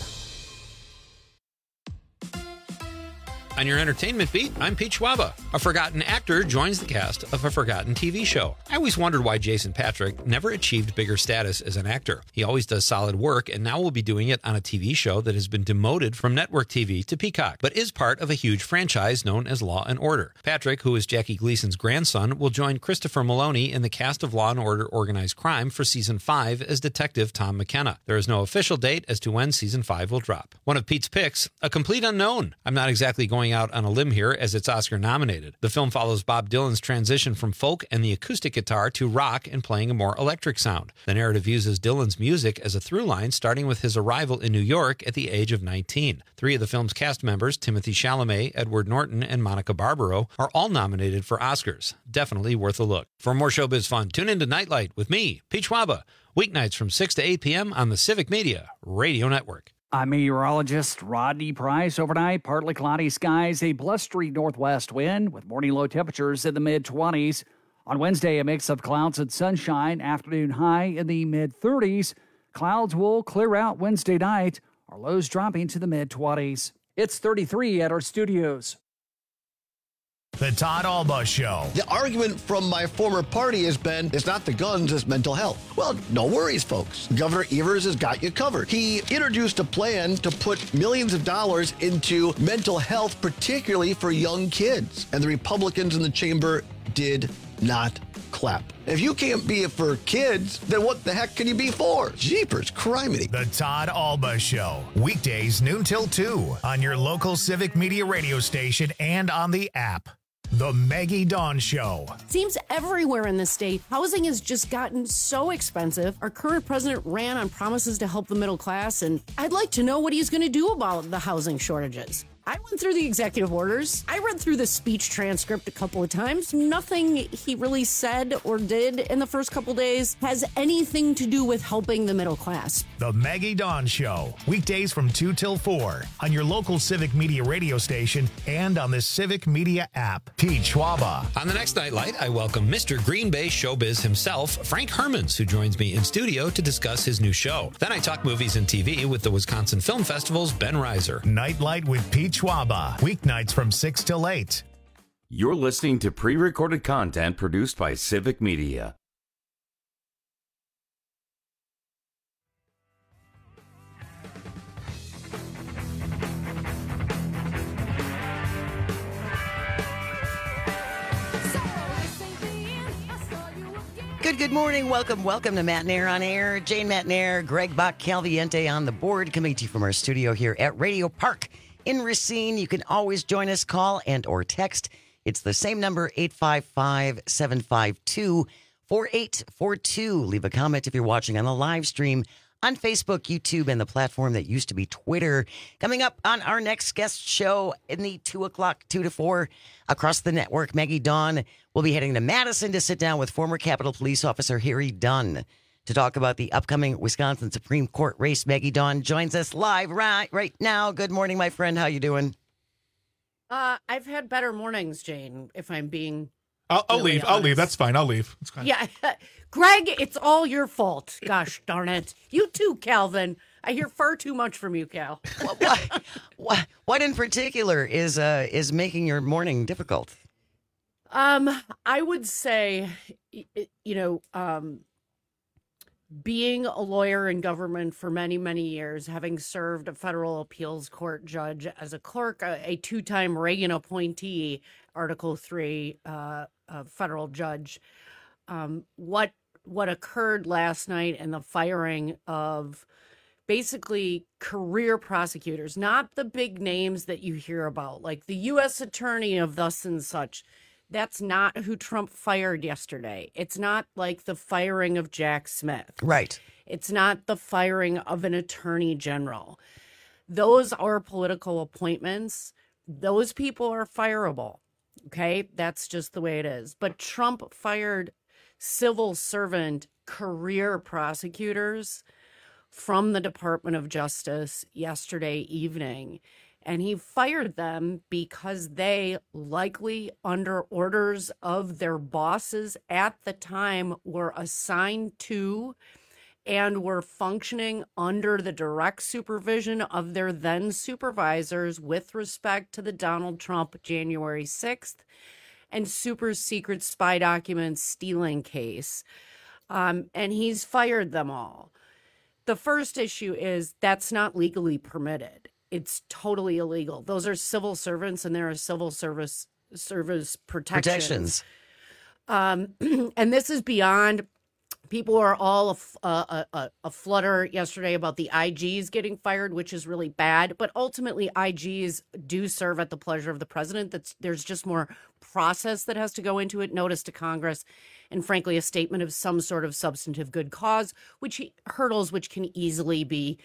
Speaker 10: On your entertainment beat, I'm Pete Schwaba. A forgotten actor joins the cast of a forgotten T V show. I always wondered why Jason Patric never achieved bigger status as an actor. He always does solid work, and now will be doing it on a T V show that has been demoted from network T V to Peacock, but is part of a huge franchise known as Law and Order. Patrick, who is Jackie Gleason's grandson, will join Christopher Maloney in the cast of Law and Order Organized Crime for season five as Detective Tom McKenna. There is no official date as to when season five will drop. One of Pete's picks, a complete unknown. I'm not exactly going out on a limb here as it's Oscar nominated. The film follows Bob Dylan's transition from folk and the acoustic guitar to rock and playing a more electric sound. The narrative uses Dylan's music as a through line, starting with his arrival in New York at the age of nineteen. Three of the film's cast members, Timothy Chalamet, Edward Norton, and Monica Barbaro, are all nominated for Oscars. Definitely worth a look. For more showbiz fun, tune into Nightlight with me, Pete Schwaba, weeknights from six to eight p.m. on the Civic Media Radio Network.
Speaker 11: I'm meteorologist Rodney Price. Overnight, partly cloudy skies, a blustery northwest wind with morning low temperatures in the mid-twenties. On Wednesday, a mix of clouds and sunshine, afternoon high in the mid-thirties. Clouds will clear out Wednesday night, our lows dropping to the mid-twenties. It's thirty-three at our studios.
Speaker 1: The Todd Alba Show.
Speaker 24: The argument from my former party has been, it's not the guns, it's mental health. Well, no worries, folks. Governor Evers has got you covered. He introduced a plan to put millions of dollars into mental health, particularly for young kids. And the Republicans in the chamber did not clap. If you can't be it for kids, then what the heck can you be for? Jeepers, criminy.
Speaker 1: The Todd Alba Show. Weekdays noon till two on your local Civic Media radio station and on the app. The Maggie Dawn Show.
Speaker 25: Seems everywhere in the state, housing has just gotten so expensive. Our current president ran on promises to help the middle class, and I'd like to know what he's going to do about the housing shortages. I went through the executive orders. I read through the speech transcript a couple of times. Nothing he really said or did in the first couple days has anything to do with helping the middle class.
Speaker 1: The Maggie Dawn Show. Weekdays from two till four on your local Civic Media radio station and on the Civic Media app. Pete Schwaba.
Speaker 10: On the next Nightlight, I welcome Mister Green Bay showbiz himself, Frank Hermans, who joins me in studio to discuss his new show. Then I talk movies and T V with the Wisconsin Film Festival's Ben Reiser.
Speaker 1: Nightlight with Pete Schwaba. Weeknights from six till eight.
Speaker 13: You're listening to pre-recorded content produced by Civic Media.
Speaker 12: Good, good morning. Welcome, welcome to Matt Nair on Air. Jane Matt Nair, Greg Bach, Calviente on the board, coming to you from our studio here at Radio Park in Racine. You can always join us, call and or text. It's the same number, eight five five, seven five two, four eight four two. Leave a comment if you're watching on the live stream on Facebook, YouTube, and the platform that used to be Twitter. Coming up on our next guest show in the two o'clock, two to four across the network, Maggie Dawn will be heading to Madison to sit down with former Capitol Police Officer Harry Dunn to talk about the upcoming Wisconsin Supreme Court race. Maggie Dawn joins us live right, right now. Good morning, my friend. How you doing?
Speaker 25: Uh, I've had better mornings, Jane, if I'm being
Speaker 14: I'll, I'll
Speaker 25: really
Speaker 14: leave. I'll
Speaker 25: honest.
Speaker 14: leave. That's fine. I'll leave. It's fine.
Speaker 25: Yeah. Greg, it's all your fault. Gosh darn it. You too, Calvin. I hear far too much from you, Cal.
Speaker 12: what, what, what, what in particular is uh, is making your morning difficult?
Speaker 25: Um, I would say, y- y- you know, um, being a lawyer in government for many, many years, having served a federal appeals court judge as a clerk, a, a two-time Reagan appointee, Article Three uh, uh, federal judge, um, what what occurred last night in the firing of basically career prosecutors, not the big names that you hear about, like the U S attorney of thus and such. That's not who Trump fired yesterday. It's not like the firing of Jack Smith.
Speaker 12: Right.
Speaker 25: It's not the firing of an attorney general. Those are political appointments. Those people are fireable. Okay? That's just the way it is. But Trump fired civil servant career prosecutors from the Department of Justice yesterday evening. And he fired them because they, likely under orders of their bosses at the time, were assigned to and were functioning under the direct supervision of their then supervisors with respect to the Donald Trump January sixth and super secret spy documents stealing case. Um, and he's fired them all. The first issue is that's not legally permitted. It's totally illegal. Those are civil servants, and there are civil service service protections.
Speaker 12: Protections.
Speaker 25: Um, and this is beyond. People are all a, a, a, a flutter yesterday about the I Gs getting fired, which is really bad. But ultimately, I Gs do serve at the pleasure of the president. That's there's just more process that has to go into it. Notice to Congress, and frankly, a statement of some sort of substantive good cause, which hurdles which can easily be.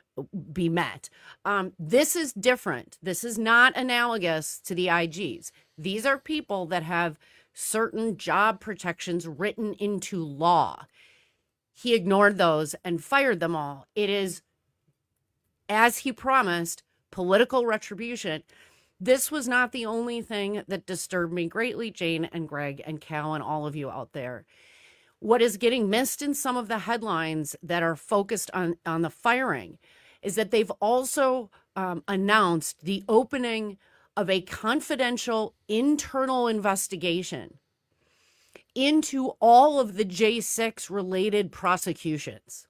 Speaker 25: be met. Um, this is different. This is not analogous to the I Gs. These are people that have certain job protections written into law. He ignored those and fired them all. It is, as he promised, political retribution. This was not the only thing that disturbed me greatly, Jane and Greg and Cal and all of you out there. What is getting missed in some of the headlines that are focused on, on the firing is that they've also um, announced the opening of a confidential internal investigation into all of the J six related prosecutions.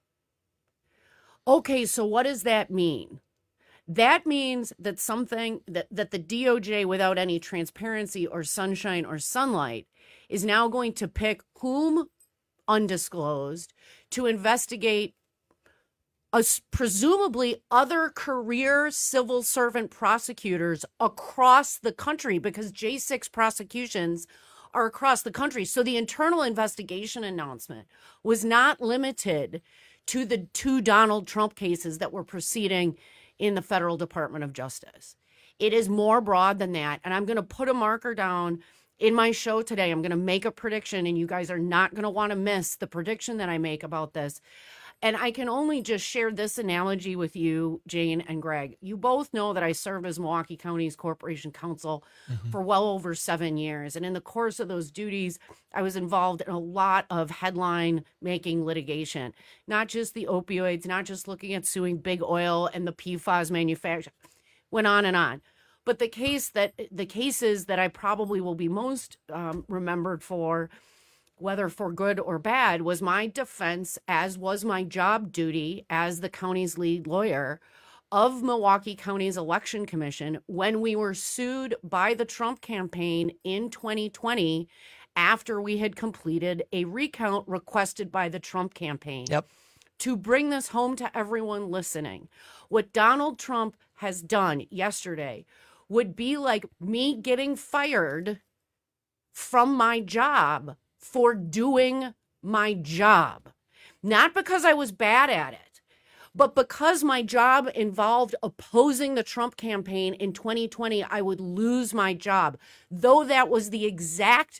Speaker 25: Okay, so what does that mean? That means that something that, that the D O J, without any transparency or sunshine or sunlight, is now going to pick whom, undisclosed, to investigate Us, presumably other career civil servant prosecutors across the country, because J six prosecutions are across the country. So the internal investigation announcement was not limited to the two Donald Trump cases that were proceeding in the federal Department of Justice. It is more broad than that. And I'm going to put a marker down in my show today. I'm going to make a prediction, and you guys are not going to want to miss the prediction that I make about this. And I can only just share this analogy with you, Jane and Greg. You both know that I served as Milwaukee County's Corporation Counsel mm-hmm. for well over seven years. And in the course of those duties, I was involved in a lot of headline-making litigation, not just the opioids, not just looking at suing big oil and the P FAS manufacturer, went on and on. But the case that the cases that I probably will be most um, remembered for, whether for good or bad, was my defense, as was my job duty as the county's lead lawyer of Milwaukee County's Election Commission when we were sued by the Trump campaign in twenty twenty after we had completed a recount requested by the Trump campaign.
Speaker 12: Yep.
Speaker 25: To bring this home to everyone listening, what Donald Trump has done yesterday would be like me getting fired from my job for doing my job. Not because I was bad at it, but because my job involved opposing the Trump campaign in twenty twenty, I would lose my job. Though that was the exact,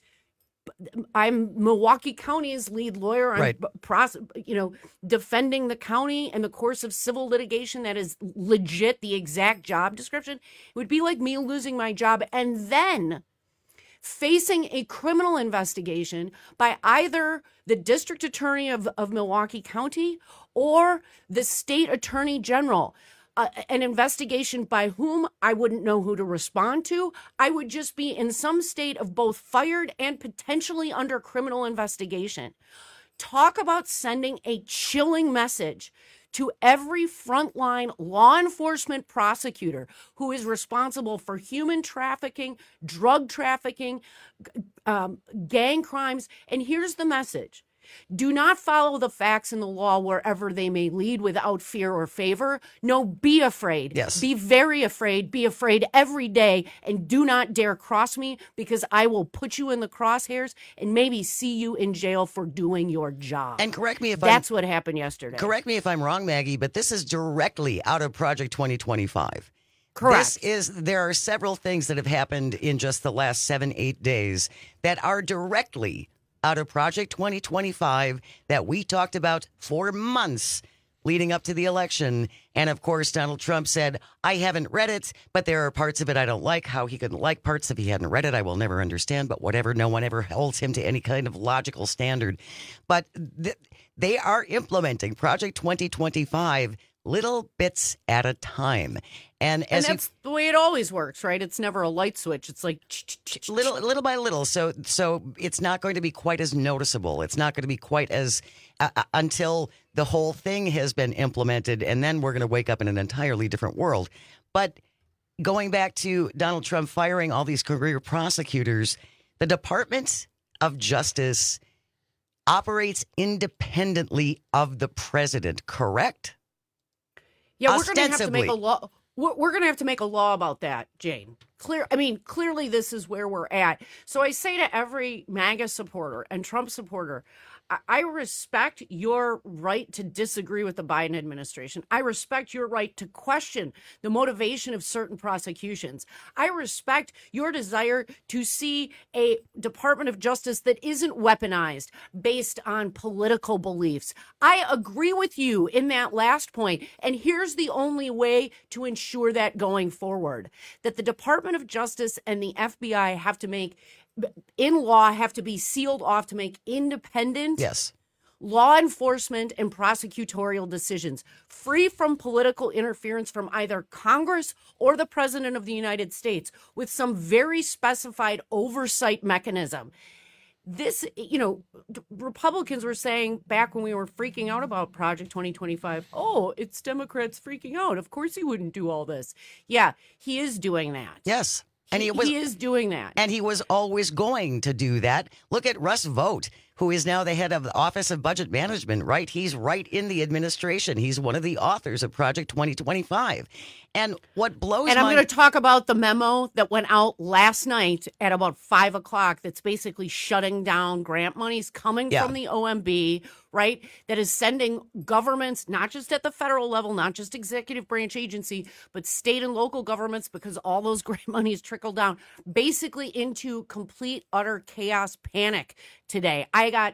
Speaker 25: I'm Milwaukee County's lead lawyer. I'm,
Speaker 12: Right.
Speaker 25: pros, you know, defending the county in the course of civil litigation that is legit the exact job description. It would be like me losing my job and then facing a criminal investigation by either the district attorney of, of Milwaukee County or the state attorney general. Uh, an investigation by whom I wouldn't know who to respond to. I would just be in some state of both fired and potentially under criminal investigation. Talk about sending a chilling message to every frontline law enforcement prosecutor who is responsible for human trafficking, drug trafficking, um, gang crimes. And here's the message. Do not follow the facts and the law wherever they may lead without fear or favor. No, be afraid.
Speaker 12: Yes.
Speaker 25: Be very afraid. Be afraid every day. And do not dare cross me, because I will put you in the crosshairs and maybe see you in jail for doing your job.
Speaker 12: And correct me if
Speaker 25: That's
Speaker 12: I'm,
Speaker 25: what happened yesterday.
Speaker 12: Correct me if I'm wrong, Maggie, but this is directly out of Project twenty twenty-five.
Speaker 25: Correct.
Speaker 12: This is, there are several things that have happened in just the last seven, eight days that are directly out of Project twenty twenty-five that we talked about for months leading up to the election. And of course, Donald Trump said, I haven't read it, but there are parts of it I don't like. How he couldn't like parts if he hadn't read it, I will never understand. But whatever, no one ever holds him to any kind of logical standard. But th- they are implementing Project twenty twenty-five little bits at a time. And
Speaker 25: And
Speaker 12: as you
Speaker 25: that's the way it always works, right? It's never a light switch. It's like
Speaker 12: little little by little, so so it's not going to be quite as noticeable. It's not going to be quite as uh, uh, until the whole thing has been implemented, and then we're going to wake up in an entirely different world. But going back to Donald Trump firing all these career prosecutors, the Department of Justice operates independently of the president, correct?
Speaker 25: Yeah, we're going to have to make
Speaker 12: Ostensibly.
Speaker 25: a law. We're, we're going to have to make a law about that, Jane. Clear. I mean, clearly this is where we're at. So I say to every MAGA supporter and Trump supporter, I, I respect your right to disagree with the Biden administration. I respect your right to question the motivation of certain prosecutions. I respect your desire to see a Department of Justice that isn't weaponized based on political beliefs. I agree with you in that last point. And here's the only way to ensure that going forward, that the Department of Justice and the F B I have to make, in law, have to be sealed off to make independent
Speaker 12: Yes.
Speaker 25: law enforcement and prosecutorial decisions, free from political interference from either Congress or the President of the United States, with some very specified oversight mechanism. This, you know, Republicans were saying back when we were freaking out about Project twenty twenty-five, oh, it's Democrats freaking out. Of course he wouldn't do all this. Yeah, he is doing that.
Speaker 12: Yes. And
Speaker 25: he,
Speaker 12: he, was,
Speaker 25: he is doing that.
Speaker 12: And he was always going to do that. Look at Russ Vought, who is now the head of the Office of Budget Management, right? He's right in the administration. He's one of the authors of Project twenty twenty-five. And what blows
Speaker 25: And I'm
Speaker 12: my...
Speaker 25: going to talk about the memo that went out last night at about five o'clock that's basically shutting down grant monies coming
Speaker 12: Yeah.
Speaker 25: from the O M B, right? That is sending governments, not just at the federal level, not just executive branch agency, but state and local governments, because all those grant monies trickle down, basically into complete, utter chaos, panic today. I got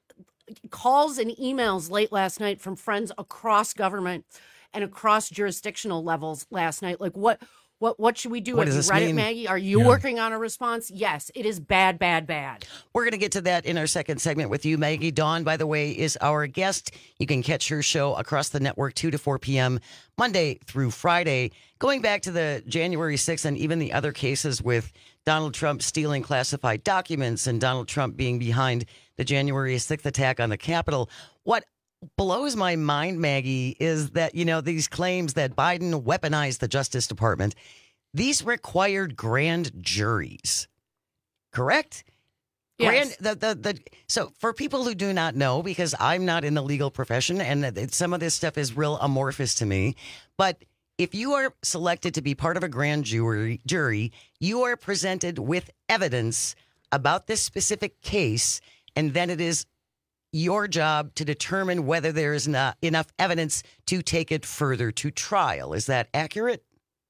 Speaker 25: calls and emails late last night from friends across government and across jurisdictional levels last night. Like, what What what should we do?
Speaker 12: What
Speaker 25: Have
Speaker 12: does
Speaker 25: you
Speaker 12: this
Speaker 25: read
Speaker 12: mean?
Speaker 25: it, Maggie? Are you
Speaker 12: Yeah.
Speaker 25: working on a response? Yes, it is bad, bad, bad.
Speaker 12: We're going to get to that in our second segment with you. Maggie Dawn, by the way, is our guest. You can catch her show across the network two to four p.m. Monday through Friday. Going back to the January sixth and even the other cases with Donald Trump stealing classified documents and Donald Trump being behind the January sixth attack on the Capitol. What blows my mind, Maggie, is that, you know, these claims that Biden weaponized the Justice Department, these required grand juries, correct?
Speaker 25: Yes.
Speaker 12: Grand, the, the, the, so for people who do not know, because I'm not in the legal profession and it, some of this stuff is real amorphous to me, but if you are selected to be part of a grand jury, jury, you are presented with evidence about this specific case, and then it is your job to determine whether there is not enough evidence to take it further to trial. Is that accurate?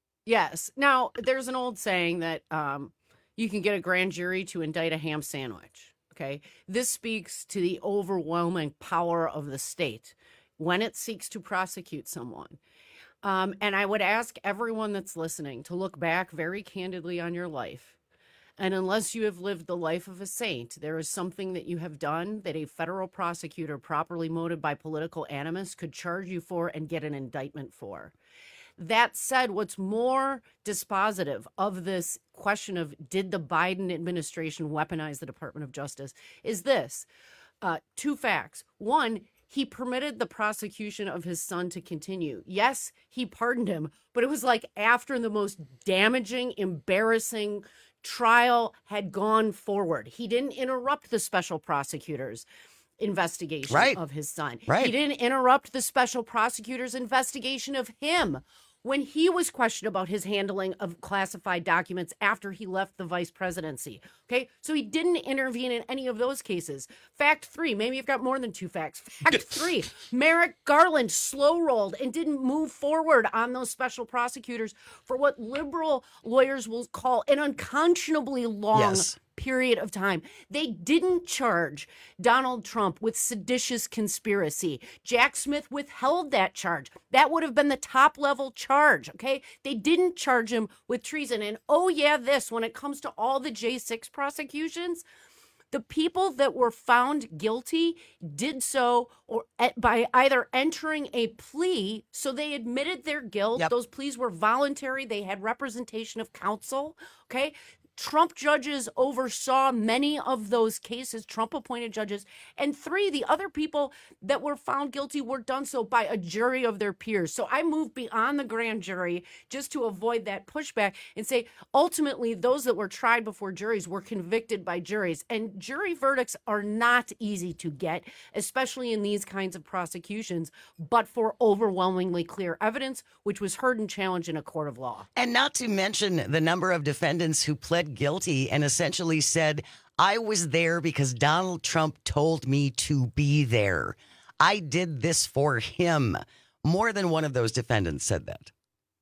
Speaker 25: Yes. Now, there's an old saying that um, you can get a grand jury to indict a ham sandwich. Okay. This speaks to the overwhelming power of the state when it seeks to prosecute someone. Um, and I would ask everyone that's listening to look back very candidly on your life. And unless you have lived the life of a saint, there is something that you have done that a federal prosecutor properly motivated by political animus could charge you for and get an indictment for. That said, what's more dispositive of this question of did the Biden administration weaponize the Department of Justice is this. Uh, two facts. One, he permitted the prosecution of his son to continue. Yes, he pardoned him, but it was like after the most damaging, embarrassing trial had gone forward. He didn't interrupt the special prosecutor's investigation
Speaker 12: Right.
Speaker 25: of his son.
Speaker 12: Right.
Speaker 25: He didn't interrupt the special prosecutor's investigation of him when he was questioned about his handling of classified documents after he left the vice presidency. Okay, so he didn't intervene in any of those cases. Fact three, maybe you've got more than two facts. Fact three, Merrick Garland slow rolled and didn't move forward on those special prosecutors for what liberal lawyers will call an unconscionably long
Speaker 12: Yes.
Speaker 25: period of time. They didn't charge Donald Trump with seditious conspiracy. Jack Smith withheld that charge. That would have been the top level charge, okay? They didn't charge him with treason. And oh yeah, this, when it comes to all the J six prosecutions, the people that were found guilty did so or by either entering a plea, so they admitted their guilt.
Speaker 12: Yep.
Speaker 25: Those pleas were voluntary. They had representation of counsel, okay? Trump judges oversaw many of those cases, Trump appointed judges. And three, the other people that were found guilty were done so by a jury of their peers. So I moved beyond the grand jury just to avoid that pushback and say, ultimately, those that were tried before juries were convicted by juries. And jury verdicts are not easy to get, especially in these kinds of prosecutions, but for overwhelmingly clear evidence, which was heard and challenged in a court of law.
Speaker 12: And not to mention the number of defendants who pled guilty and essentially said, I was there because Donald Trump told me to be there. I did this for him. More than one of those defendants said that.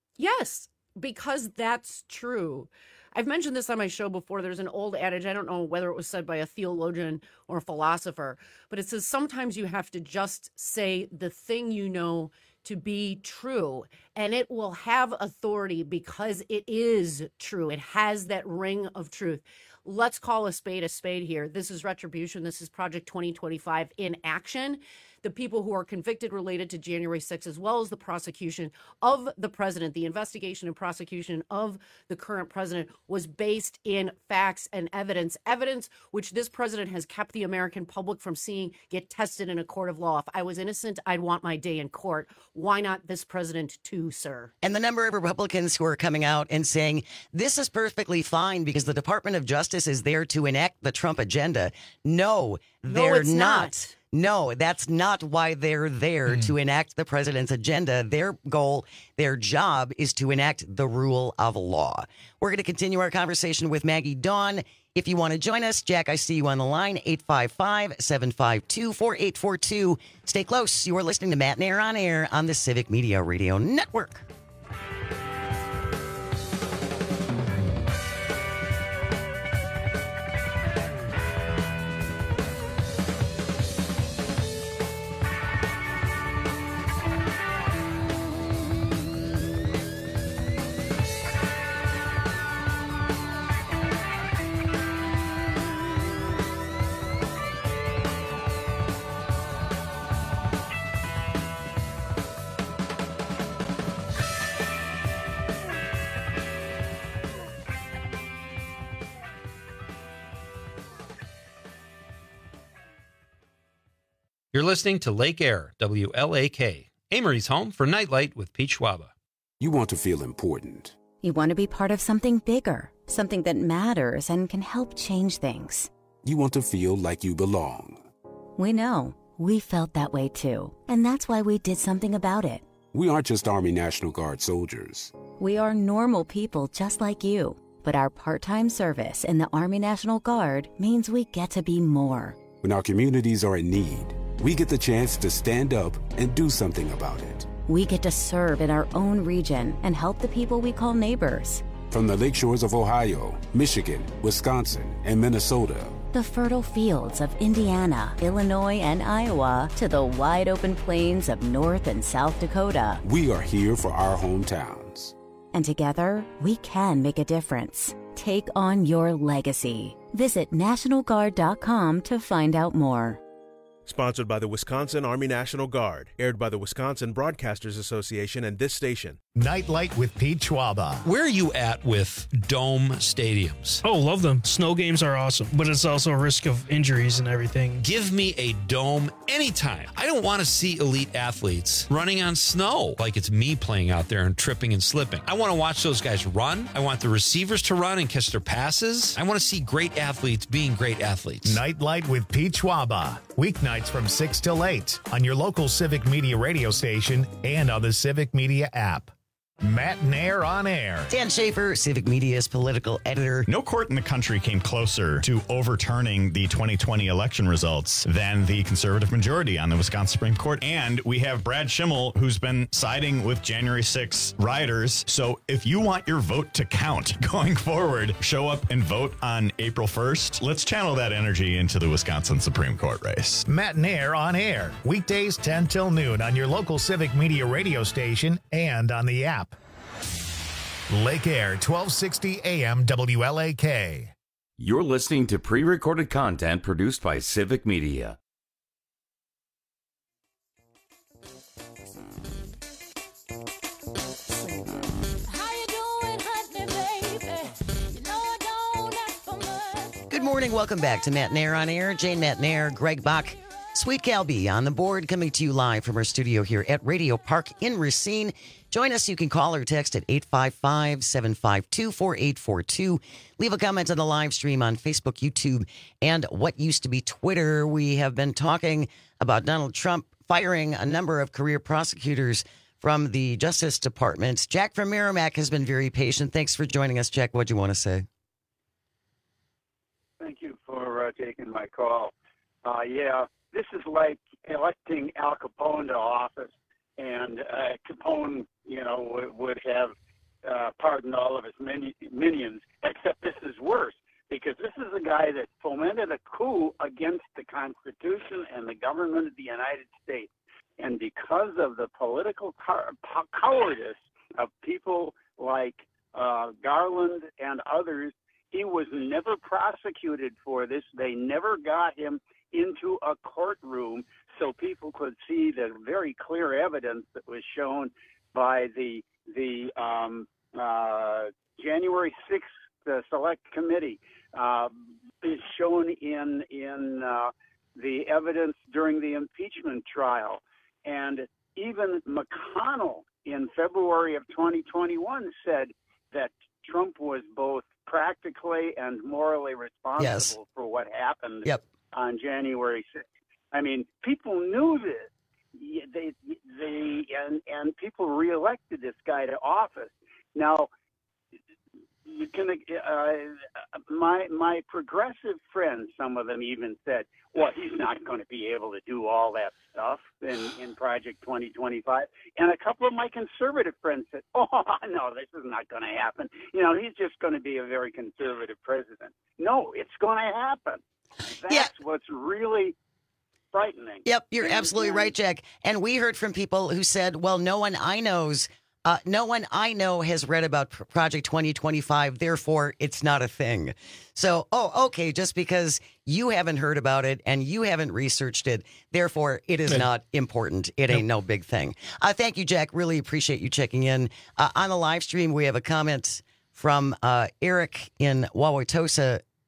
Speaker 25: Yes, because that's true. I've mentioned this on my show before. There's an old adage, I don't know whether it was said by a theologian or a philosopher, but it says sometimes you have to just say the thing you know to be true, and it will have authority because it is true. It has that ring of truth. Let's call a spade a spade here. This is retribution. This is Project twenty twenty-five in action. The people who are convicted related to January sixth, as well as the prosecution of the president, the investigation and prosecution of the current president was based in facts and evidence, evidence which this president has kept the American public from seeing get tested in a court of law. If I was innocent, I'd want my day in court. Why not this president too, sir?
Speaker 12: And the number of Republicans who are coming out and saying this is perfectly fine because the Department of Justice is there to enact the Trump agenda. No, they're
Speaker 25: it's
Speaker 12: not.
Speaker 25: not.
Speaker 12: No, that's not why they're there to enact the president's agenda. Their goal, their job is to enact the rule of law. We're going to continue our conversation with Maggie Dawn. If you want to join us, Jack, I see you on the line, eight five five, seven five two, four eight four two. Stay close. You are listening to Matt and Air on Air on the Civic Media Radio Network.
Speaker 10: You're listening to Lake Air, W L A K, Amory's home for Nightlight with Pete Schwaba.
Speaker 6: You want to feel important.
Speaker 7: You want to be part of something bigger, something that matters and can help change things.
Speaker 6: You want to feel like you belong.
Speaker 7: We know. We felt that way too. And that's why we did something about it.
Speaker 6: We aren't just Army National Guard soldiers.
Speaker 7: We are normal people just like you. But our part-time service in the Army National Guard means we get to be more.
Speaker 6: When our communities are in need, we get the chance to stand up and do something about it.
Speaker 7: We get to serve in our own region and help the people we call neighbors.
Speaker 6: From the lake shores of Ohio, Michigan, Wisconsin, and Minnesota,
Speaker 7: the fertile fields of Indiana, Illinois, and Iowa, to the wide open plains of North and South Dakota.
Speaker 6: we are here for our hometowns.
Speaker 7: And together, we can make a difference. Take on your legacy. Visit National Guard dot com to find out more.
Speaker 15: Sponsored by the Wisconsin Army National Guard. Aired by the Wisconsin Broadcasters Association and this station.
Speaker 1: Nightlight with Pete Schwaba.
Speaker 10: Where are you at with dome stadiums?
Speaker 17: Oh, love them. Snow games are awesome, but it's also a risk of injuries and everything.
Speaker 10: Give me a dome anytime. I don't want to see elite athletes running on snow like it's me playing out there and tripping and slipping. I want to watch those guys run. I want the receivers to run and catch their passes. I want to see great athletes being great athletes.
Speaker 1: Nightlight with Pete Schwaba. Weeknights from six till eight on your local Civic Media radio station and on the Civic Media app. Matt Nair on air.
Speaker 12: Dan Schaefer, Civic Media's political editor.
Speaker 18: No court in the country came closer to overturning the twenty twenty election results than the conservative majority on the Wisconsin Supreme Court. And we have Brad Schimmel, who's been siding with January sixth rioters. So if you want your vote to count going forward, show up and vote on April first. Let's channel that energy into the Wisconsin Supreme Court race.
Speaker 1: Matt Nair on air. Weekdays ten till noon on your local Civic Media radio station and on the app. Lake Air, twelve sixty A M W L A K.
Speaker 13: You're listening to pre-recorded content produced by Civic Media.
Speaker 12: Good morning. Welcome back to Matt Nair on Air. Jane Matt Nair, Greg Bach, Sweet Calby on the board, coming to you live from our studio here at Radio Park in Racine. Join us. You can call or text at eight five five, seven five two, four eight four two. Leave a comment on the live stream on Facebook, YouTube, and what used to be Twitter. We have been talking about Donald Trump firing a number of career prosecutors from the Justice Department. Jack from Merrimack has been very patient. Thanks for joining us, Jack. What do you want to say?
Speaker 26: Thank you for uh, taking my call. Uh, yeah, this is like electing Al Capone to office, and uh, Capone, you know, would, would have uh, pardoned all of his min- minions, except this is worse, because this is a guy that fomented a coup against the Constitution and the government of the United States. And because of the political car- cowardice of people like uh, Garland and others, he was never prosecuted for this. They never got him into a courtroom so people could see the very clear evidence that was shown by the the um, uh, January sixth uh, Select Committee. Uh, is shown in in uh, the evidence during the impeachment trial. And even McConnell in February of twenty twenty-one said that Trump was both practically and morally responsible
Speaker 12: Yes.
Speaker 26: for what happened
Speaker 12: Yep.
Speaker 26: on January sixth. I mean, people knew this. Y- They, they, and, and people reelected this guy to office. Now, you can, uh, my my progressive friends, some of them even said, well, he's not going to be able to do all that stuff in, in Project twenty twenty-five. And a couple of my conservative friends said, oh, no, this is not going to happen. You know, he's just going to be a very conservative president. No, it's going to happen. That's
Speaker 12: Yeah.
Speaker 26: what's really frightening.
Speaker 12: Yep, you're
Speaker 26: And-
Speaker 12: absolutely
Speaker 26: and-
Speaker 12: right, Jack. And we heard from people who said, well, no one I know's Uh, no one I know has read about P- Project twenty twenty-five, therefore it's not a thing. So, oh, okay, just because you haven't heard about it and you haven't researched it, therefore it is
Speaker 14: Good.
Speaker 12: not important. It ain't no big thing. Uh, thank you, Jack. Really appreciate you checking in. Uh, on the live stream, we have a comment from uh, Eric in Wauwatosa.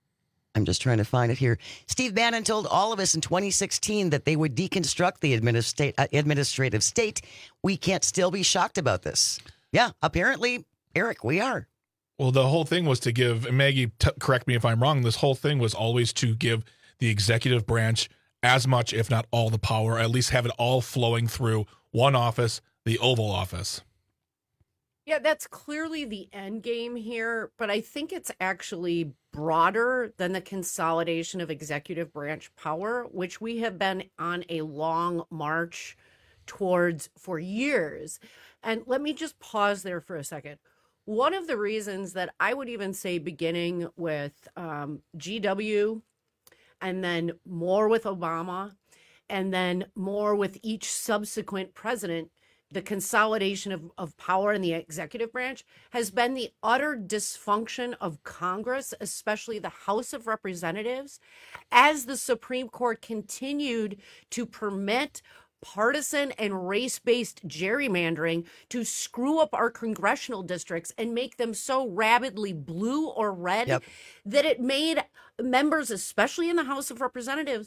Speaker 12: I'm just trying to find it here. Steve Bannon told all of us in twenty sixteen that they would deconstruct the administra- uh, administrative state. We can't still be shocked about this. Yeah, apparently, Eric, we are.
Speaker 14: Well, the whole thing was to give, and Maggie, t- correct me if I'm wrong, this whole thing was always to give the executive branch as much, if not all, the power, or at least have it all flowing through one office, the Oval Office.
Speaker 25: Yeah, that's clearly the end game here, but I think it's actually broader than the consolidation of executive branch power, which we have been on a long march towards for years. And let me just pause there for a second. One of the reasons that I would even say beginning with um, G W and then more with Obama and then more with each subsequent president, the consolidation of, of power in the executive branch has been the utter dysfunction of Congress, especially the House of Representatives, as the Supreme Court continued to permit partisan and race-based gerrymandering to screw up our congressional districts and make them so rabidly blue or red
Speaker 12: Yep.
Speaker 25: that it made members, especially in the House of Representatives,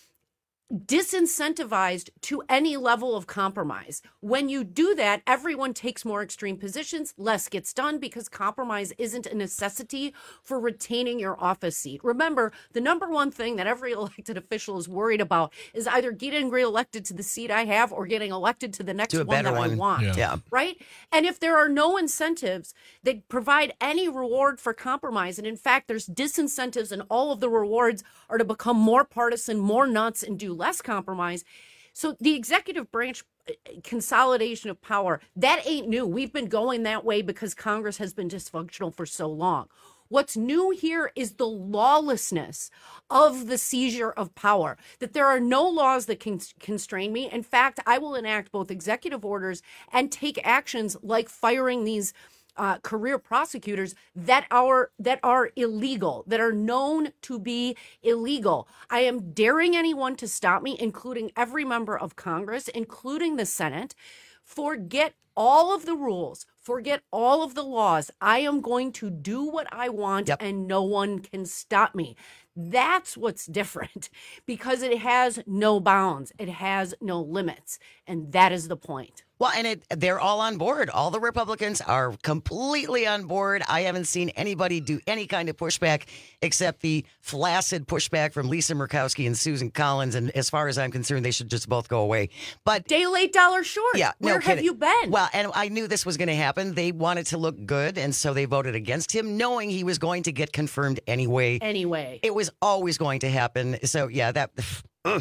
Speaker 25: disincentivized to any level of compromise. When you do that, everyone takes more extreme positions, less gets done because compromise isn't a necessity for retaining your office seat. Remember, the number one thing that every elected official is worried about is either getting reelected to the seat I have or getting elected to the next
Speaker 12: To a
Speaker 25: one
Speaker 12: better
Speaker 25: that I
Speaker 12: one.
Speaker 25: want.
Speaker 12: Yeah. Yeah.
Speaker 25: Right? And if there are no incentives that provide any reward for compromise, and in fact, there's disincentives and all of the rewards are to become more partisan, more nuts, and do less compromise. So the executive branch uh, consolidation of power, that ain't new. We've been going that way because Congress has been dysfunctional for so long. What's new here is the lawlessness of the seizure of power, that there are no laws that can constrain me. In fact, I will enact both executive orders and take actions like firing these Uh, career prosecutors that are that are illegal, that are known to be illegal. I am daring anyone to stop me, including every member of Congress, including the Senate. Forget all of the rules. Forget all of the laws. I am going to do what I want,
Speaker 12: Yep.
Speaker 25: and no one can stop me. That's what's different, because it has no bounds. It has no limits. And that is the point.
Speaker 12: Well, and it, they're all on board. All the Republicans are completely on board. I haven't seen anybody do any kind of pushback except the flaccid pushback from Lisa Murkowski and Susan Collins. And as far as I'm concerned, they should just both go away. But
Speaker 25: day late, dollar short.
Speaker 12: Yeah, no
Speaker 25: Where have
Speaker 12: kidding.
Speaker 25: you been?
Speaker 12: Well, and I knew this was going to happen. They wanted to look good, and so they voted against him, knowing he was going to get confirmed anyway.
Speaker 25: Anyway.
Speaker 12: It was always going to happen. So, yeah, that... ugh.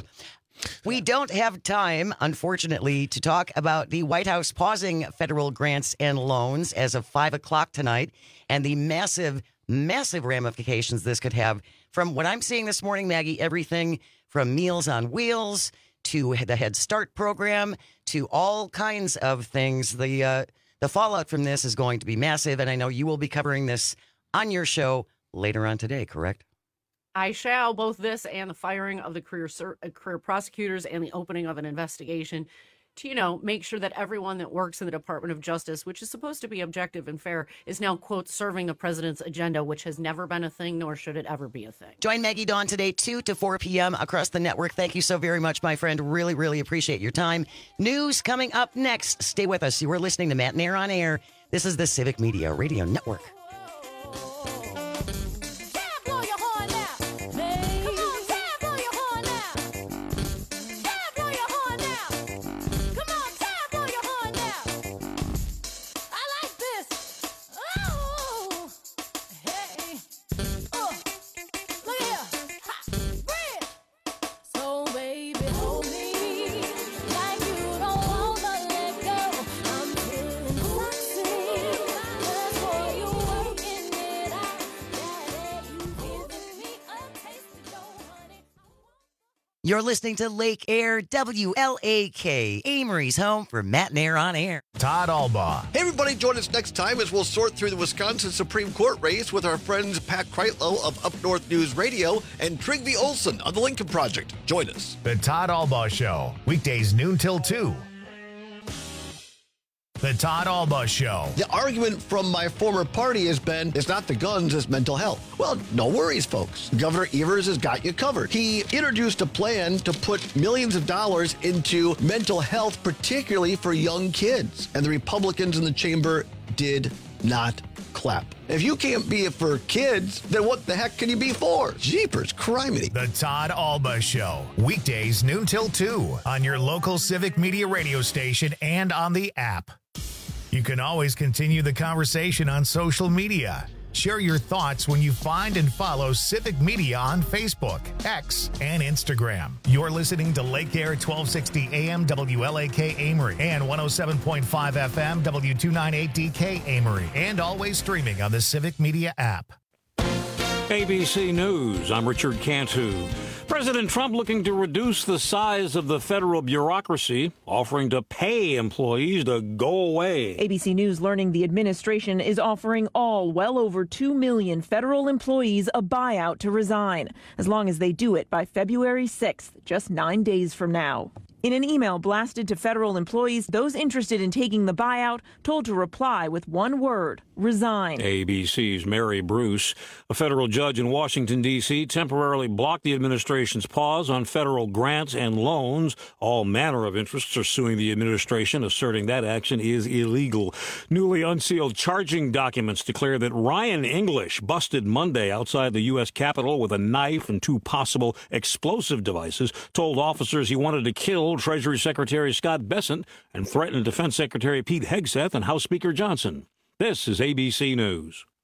Speaker 12: We don't have time, unfortunately, to talk about the White House pausing federal grants and loans as of five o'clock tonight and the massive, massive ramifications this could have. From what I'm seeing this morning, Maggie, everything from Meals on Wheels to the Head Start program to all kinds of things. The, uh, the fallout from this is going to be massive, and I know you will be covering this on your show later on today, correct?
Speaker 25: I shall, both this and the firing of the career ser- uh, career prosecutors and the opening of an investigation to, you know, make sure that everyone that works in the Department of Justice, which is supposed to be objective and fair, is now, quote, serving the president's agenda, which has never been a thing, nor should it ever be a thing.
Speaker 12: Join Maggie Dawn today, two to four p.m. across the network. Thank you so very much, my friend. Really, really appreciate your time. News coming up next. Stay with us. You are listening to Matt Nair on Air. This is the Civic Media Radio Network. You're listening to Lake Air, W L A K, Amory's home for Matt Nair on Air.
Speaker 1: Todd Albaugh.
Speaker 24: Hey, everybody, join us next time as we'll sort through the Wisconsin Supreme Court race with our friends Pat Kreitlow of Up North News Radio and Trygve Olson of the Lincoln Project. Join us.
Speaker 1: The Todd Albaugh Show, weekdays noon till two. The Todd Alba Show.
Speaker 24: The argument from my former party has been, it's not the guns, it's mental health. Well, no worries, folks. Governor Evers has got you covered. He introduced a plan to put millions of dollars into mental health, particularly for young kids. And the Republicans in the chamber did not clap. If you can't be it for kids, then what the heck can you be for? Jeepers criminy.
Speaker 1: The Todd Alba Show. Weekdays noon till two on your local Civic Media radio station and on the app. You can always continue the conversation on social media. Share your thoughts when you find and follow Civic Media on Facebook, X, and Instagram. You're listening to Lake Air twelve sixty A M W L A K Amory and one oh seven point five F M W two ninety-eight D K Amory, and always streaming on the Civic Media app.
Speaker 4: A B C News, I'm Richard Cantu. President Trump looking to reduce the size of the federal bureaucracy, offering to pay employees to go away.
Speaker 3: A B C News learning the administration is offering all well over two million federal employees a buyout to resign, as long as they do it by February sixth, just nine days from now. In an email blasted to federal employees, those interested in taking the buyout told to reply with one word, resign.
Speaker 4: A B C's Mary Bruce. A federal judge in Washington, D C temporarily blocked the administration's pause on federal grants and loans. All manner of interests are suing the administration, asserting that action is illegal. Newly unsealed charging documents declare that Ryan English busted Monday outside the U S Capitol with a knife and two possible explosive devices, told officers he wanted to kill Treasury Secretary Scott Bessent and threatened Defense Secretary Pete Hegseth and House Speaker Johnson. This is A B C News.